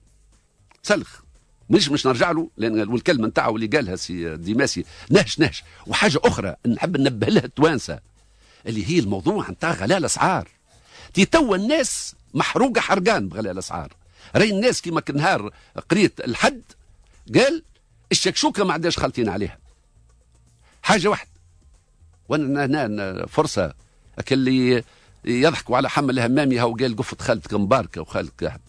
S17: سلخ مش نرجع له، لان والكلمه نتاعو اللي قالها سي ديماسي نهش. وحاجه اخرى نحب ننبه لها التوانسه اللي هي الموضوع نتاع غلاء الاسعار. توا الناس محروقه حرقان بغلاء الاسعار. راي الناس كيما كنهار قريت الحد قال الشكشوكه ما عندهاش خالطين عليها. حاجه واحده، وانا هنا فرصه اللي يضحكوا على حمل الهمامي هو قال قفة خالتك مباركه وخالتك احد.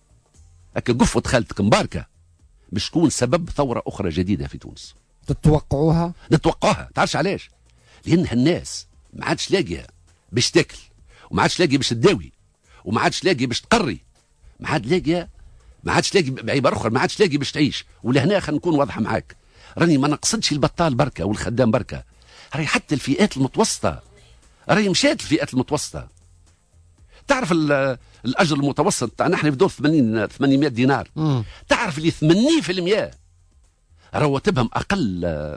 S17: قفة خالتك مباركه باش تكون سبب ثوره اخرى جديده في تونس.
S2: تتوقعوها؟
S17: نتوقعها. تعرفش علاش؟ لان الناس ما عادش لاقيه باش تاكل، وما عادش لاقيه باش تداوي، وما عادش لاقيه باش تقري، ما عادش لاقي بعباره اخرى ما عادش لاقي باش تعيش. ولهنا خلينا نكون واضحه معاك، راني ما نقصدش البطال بركه والخدام بركه، راهي حتى الفئات المتوسطه راهي مشات الفئات المتوسطه. تعرف الاجر المتوسط تاعنا احنا في دور 800 دينار. تعرف اللي 80% رواتبهم اقل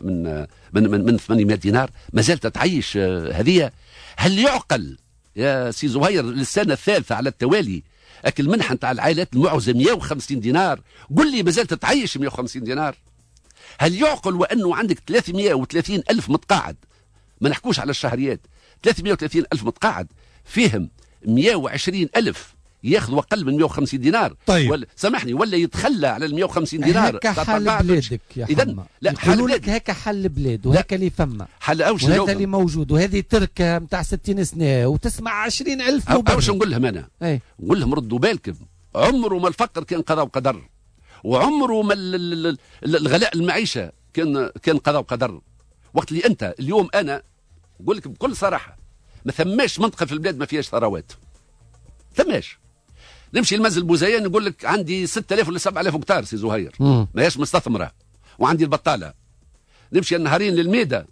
S17: من 800 دينار، ما زالت تعيش هذه. هل يعقل يا سي زهير للسنه الثالثه على التوالي اكل منحه نتاع العائلات المعوزه 150 دينار؟ قل لي ما زالت تعيش 150 دينار؟ هل يعقل وانه عندك 330 الف متقاعد، ما نحكوش على الشهريات، 330 الف متقاعد فيهم 120 الف ياخذوا اقل من 150 دينار.
S2: طيب
S17: سامحني، ولا يتخلى على ال 150 دينار.
S2: هكا حل بلادك يا حما. لا حل لك هكا حل بلاد، وهكا اللي فما
S17: حل
S2: وهذا اللي موجود، وهذه تركه نتاع 60 سنه وتسمع 20,000 مبرر.
S17: واش نقول لهم انا؟ نقول لهم ردوا بالكم، عمره ما الفقر كان قضاء وقدر، وعمره ما الغلاء المعيشه كان قضاء وقدر. وقت اللي انت اليوم، انا نقول لك بكل صراحه ما ثماش منطقه في البلاد ما فيهاش ثروات، ثماش. نمشي لمنزل بوزيان نقول لك عندي 6000 ولا 7000 هكتار سي زهير، ماهيش مستثمره، وعندي البطاله. نمشي النهارين للميدا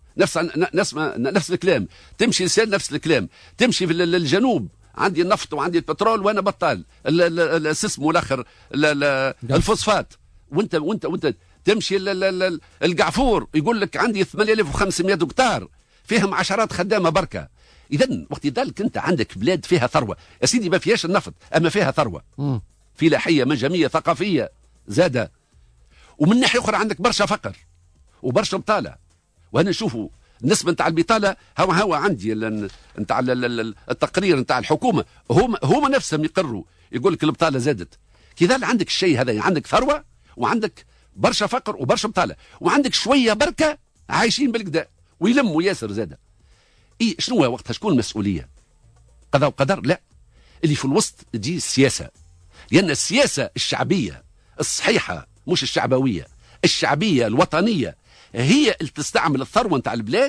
S17: نفس الكلام، تمشي لسان نفس الكلام، تمشي في الجنوب عندي النفط وعندي البترول وانا بطال اسمه الاخر الفوسفات. وانت تمشي القعفور يقول لك عندي 8500 هكتار فيهم عشرات خدامه بركه. اذا وقت ذلك انت عندك بلاد فيها ثروه يا سيدي، ما فيهاش النفط اما فيها ثروه، فلاحيه منجميه ثقافيه زاده. ومن ناحيه اخرى عندك برشا فقر وبرشا بطاله. وهنا نشوفوا النسبه نتاع البطاله هو عندي نتاع التقرير نتاع الحكومه، هما نفسهم يقروا يقول لك البطاله زادت. كذا عندك الشيء هذا، عندك ثروه وعندك برشا فقر وبرشا بطاله، وعندك شويه بركه عايشين بالكدا ويلموا ياسر زاده. شنو وقتها شكون المسؤوليه؟ قضاء وقدر؟ لا، اللي في الوسط تجي السياسه، لان السياسه الشعبيه الصحيحه مش الشعبويه، الشعبيه الوطنيه هي اللي تستعمل الثروه نتاع البلاد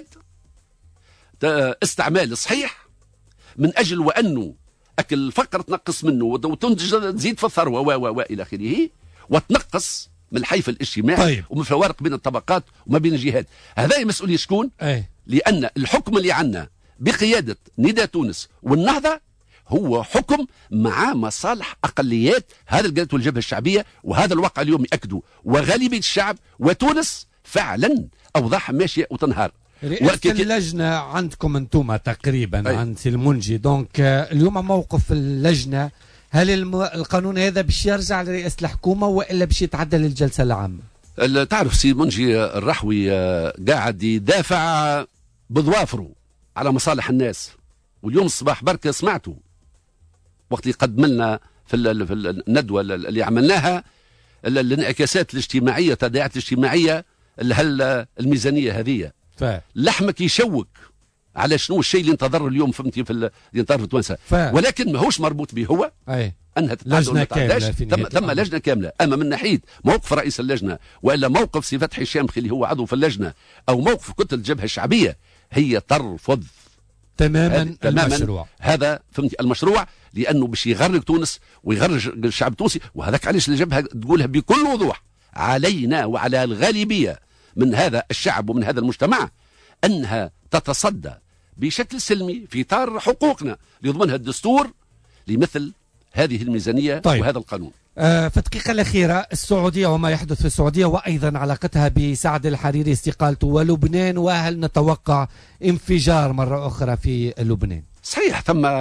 S17: استعمال صحيح، من اجل وانه اكل الفقر تنقص منه وتنتج تزيد في الثروه والى اخره، وتنقص من الحيف الاجتماعي.
S2: طيب.
S17: ومن الفوارق بين الطبقات وما بين الجهات. هذا مسؤوليه شكون؟ لان الحكم اللي عندنا بقياده نداء تونس والنهضه هو حكم مع مصالح اقليات. هذا اللي قالته الجبهه الشعبيه، وهذا الواقع اليوم ياكدوا، وغالبيه الشعب وتونس فعلا اوضاعها ماشيه وتنهار.
S2: رئاسة اللجنة عندكم انتم تقريبا عند سي المنجي، دونك اليوم موقف اللجنة، هل القانون هذا باش يرجع لرئاسة الحكومة والا باش يتعدى للجلسة العامة؟
S17: تعرف سي منجي الرحوي قاعد يدافع بضوافره على مصالح الناس، واليوم الصباح بركة سمعته وقت اللي قدم لنا في الندوة اللي عملناها الانعكاسات الاجتماعية، التداعيات الاجتماعية الميزانية هذه. لحمك يشوك على شنو الشيء اللي انتظر اليوم، فهمتي، اللي انتظر في توانسه، ولكن ماهوش مربوط به هو انها تتعدى. ثم لجنه كامله. اما من ناحيه موقف رئيس اللجنه والا موقف سي فتحي الشامخي اللي هو عضو في اللجنه او موقف كتله الجبهه الشعبيه، هي ترفض
S2: تماما المشروع
S17: هذا، فهمتي، المشروع، لانه باش يغرق تونس ويغرق الشعب التونسي. وهذاك علاش الجبهه تقولها بكل وضوح، علينا وعلى الغالبيه من هذا الشعب ومن هذا المجتمع انها تتصدى بشكل سلمي في اطار حقوقنا ليضمنها الدستور لمثل هذه الميزانيه. وهذا القانون.
S2: في الدقيقة الأخيرة، السعودية وما يحدث في السعودية وأيضا علاقتها بسعد الحريري استقالته ولبنان، وهل نتوقع انفجار مرة أخرى في لبنان؟
S17: صحيح،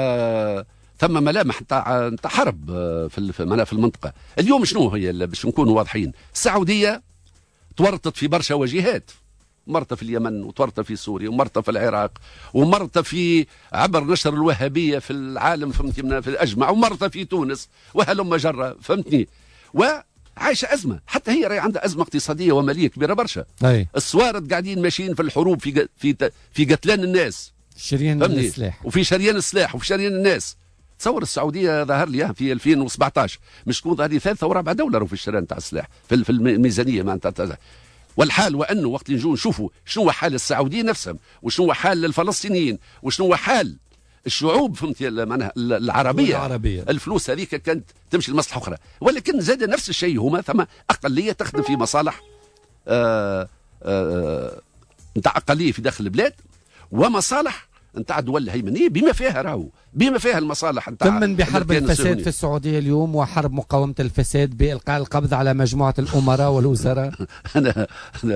S17: ثم ملامح نتاع حرب في المنطقة اليوم. شنو هي باش نكونوا واضحين؟ السعودية تورطت في برشا وجهات، مرت في اليمن وتورط في سوريا ومرت في العراق ومرت في عبر نشر الوهابية في العالم، فهمتني، في الأجمع، ومرت في تونس وهلم جرة، فهمتني، وعايشة أزمة. حتى هي راهي عندها أزمة اقتصادية ومالية كبيرة برشا. السوارد قاعدين ماشيين في الحروب في قتلان الناس،
S2: شريان السلاح،
S17: وفي شريان السلاح وفي شريان الناس. تصور السعودية ظهر لي في 2017 مش تكون هذه ثالثة ورابعة دولة في الشريان تاع السلاح في الميزانية معناتها. والحال وانه وقت نجوا نشوفوا شنو حال السعوديين نفسهم وشنو حال الفلسطينيين وشنو حال الشعوب، فهمتي، معناها العربيه، الفلوس هذيك كانت تمشي لمصلحه اخرى. ولكن زاد نفس الشيء، هما ثم اقليه تخدم في مصالح نتاع اقليه في داخل البلاد، ومصالح نتاع الدول الهيمنيه بما فيها راهو بما فيها المصالح نتاع
S2: ثمن بحرب الفساد في السعوديه اليوم وحرب مقاومه الفساد بإلقاء القبض على مجموعه الامراء والوزراء.
S17: انا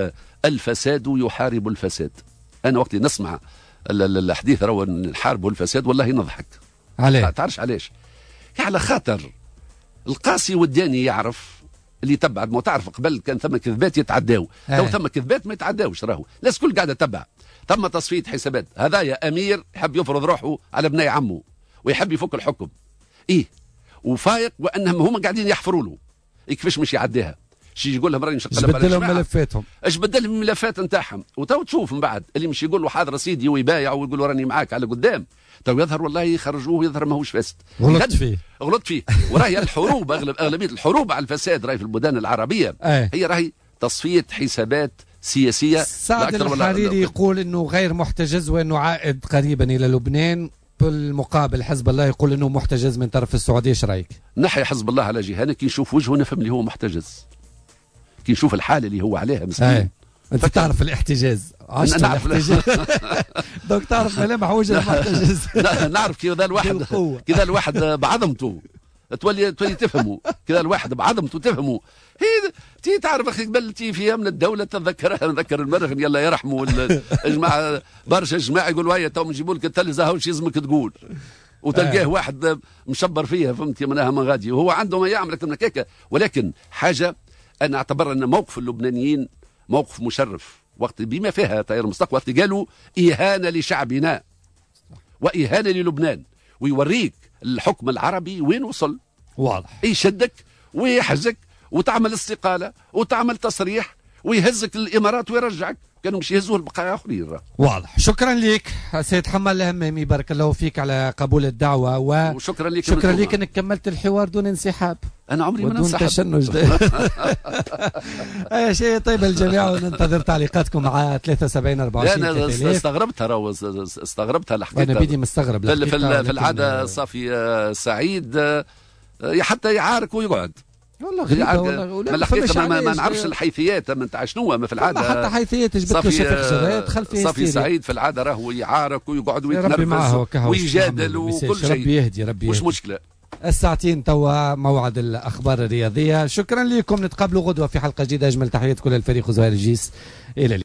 S17: الفساد يحارب الفساد. انا وقت نسمع الحديث راهو نحاربوا الفساد والله نضحك.
S2: عليه؟
S17: تعرفش علاش؟ على خاطر القاسي والداني يعرف اللي تبع. ما تعرف قبل كان ثم كذبات يتعداو، تو ثم كذبات ما يتعداوش راهو، الناس كل قاعده تتبع. ثم تصفيه حسابات. هذا يا امير يحب يفرض روحه على بني عمه ويحب يفك الحكم. ايه وفايق وانهم هما قاعدين يحفروا له كيفاش مش يعديها. شي يقول لهم راني نشقلب على
S2: بدلهم ملفاتهم،
S17: اش بدلهم الملفات نتاعهم. وتو تشوف من بعد اللي مش يقول له حاضر سيدي ويبايع ويقول له راني معاك على قدام، تو يظهر والله يخرجوه يظهر ماهوش فاسد. غلط فيه وراهي الحروب اغلبيه الحروب على الفساد راهي في البلدان العربيه هي راهي تصفيه حسابات سياسيه.
S2: سعد الحريري يقول انه غير محتجز وانه عائد قريبا الى لبنان، بالمقابل حزب الله يقول انه محتجز من طرف السعوديه. ايش رايك؟
S17: نحي حزب الله على جهه، كي نشوف وجهه نفهم اللي هو محتجز، كي نشوف الحاله اللي هو عليها مسكين.
S2: انت تعرف الاحتجاز، عشت الاحتجاز. دوك تعرف ملامح وجه المحتجز.
S17: نعرف كذا الواحد بعظمته تولي تفهموا، كذا الواحد بعظمته تفهموا. هي تعرف اخي قبل فيها من الدوله تتذكرها، نذكر المرغن يلا يرحموا الجماعه برشا جماعه يقولوا هيا تو نجيبوا لك التلفزه هاو شي يلزمك تقول، وتلقاه واحد مشبر فيها فهمتي منها من غادي، وهو عنده ما يعمل اكثر من هكاك. ولكن حاجه انا اعتبر ان موقف اللبنانيين موقف مشرف، وقت بما فيها تيار المستقبل وقت قالوا اهانه لشعبنا واهانه للبنان، ويوريك الحكم العربي وين وصل.
S2: واضح.
S17: يشدك ويحجك وتعمل استقاله وتعمل تصريح ويهزك للامارات ويرجعك، كانوا مش يهزوه البقايا اخرين.
S2: واضح. شكرا لك سيد حمال الهمامي، بارك الله فيك على قبول الدعوه
S17: وشكرا لك.
S2: شكرا لك انك كملت الحوار دون انسحاب.
S17: انا عمري ما
S2: انسحب تشنج. اي شيء طيب الجميع، وننتظر تعليقاتكم على 73 24.
S17: انا استغربتها الحقيقه.
S2: انا بدي مستغرب
S17: في العاده صافي سعيد حتى يعارك ويقعد.
S2: والله غريبة
S17: والله الحقيقة ما نعرفش الحيثيات نتاع شنو، ما في العادة
S2: حتى حيثيات جبت له شفيق جراد خلفي
S17: صافي سعيد في العادة راهو يعارك ويقعد ويتنرفز ويجادل وكل شيء.
S2: ربي يهدي
S17: مش مشكلة.
S2: الساعتين توا موعد الأخبار الرياضية. شكرا لكم، نتقابلوا غدوة في حلقة جديدة. أجمل تحيات كل الفريق وزهير الجيس. إلى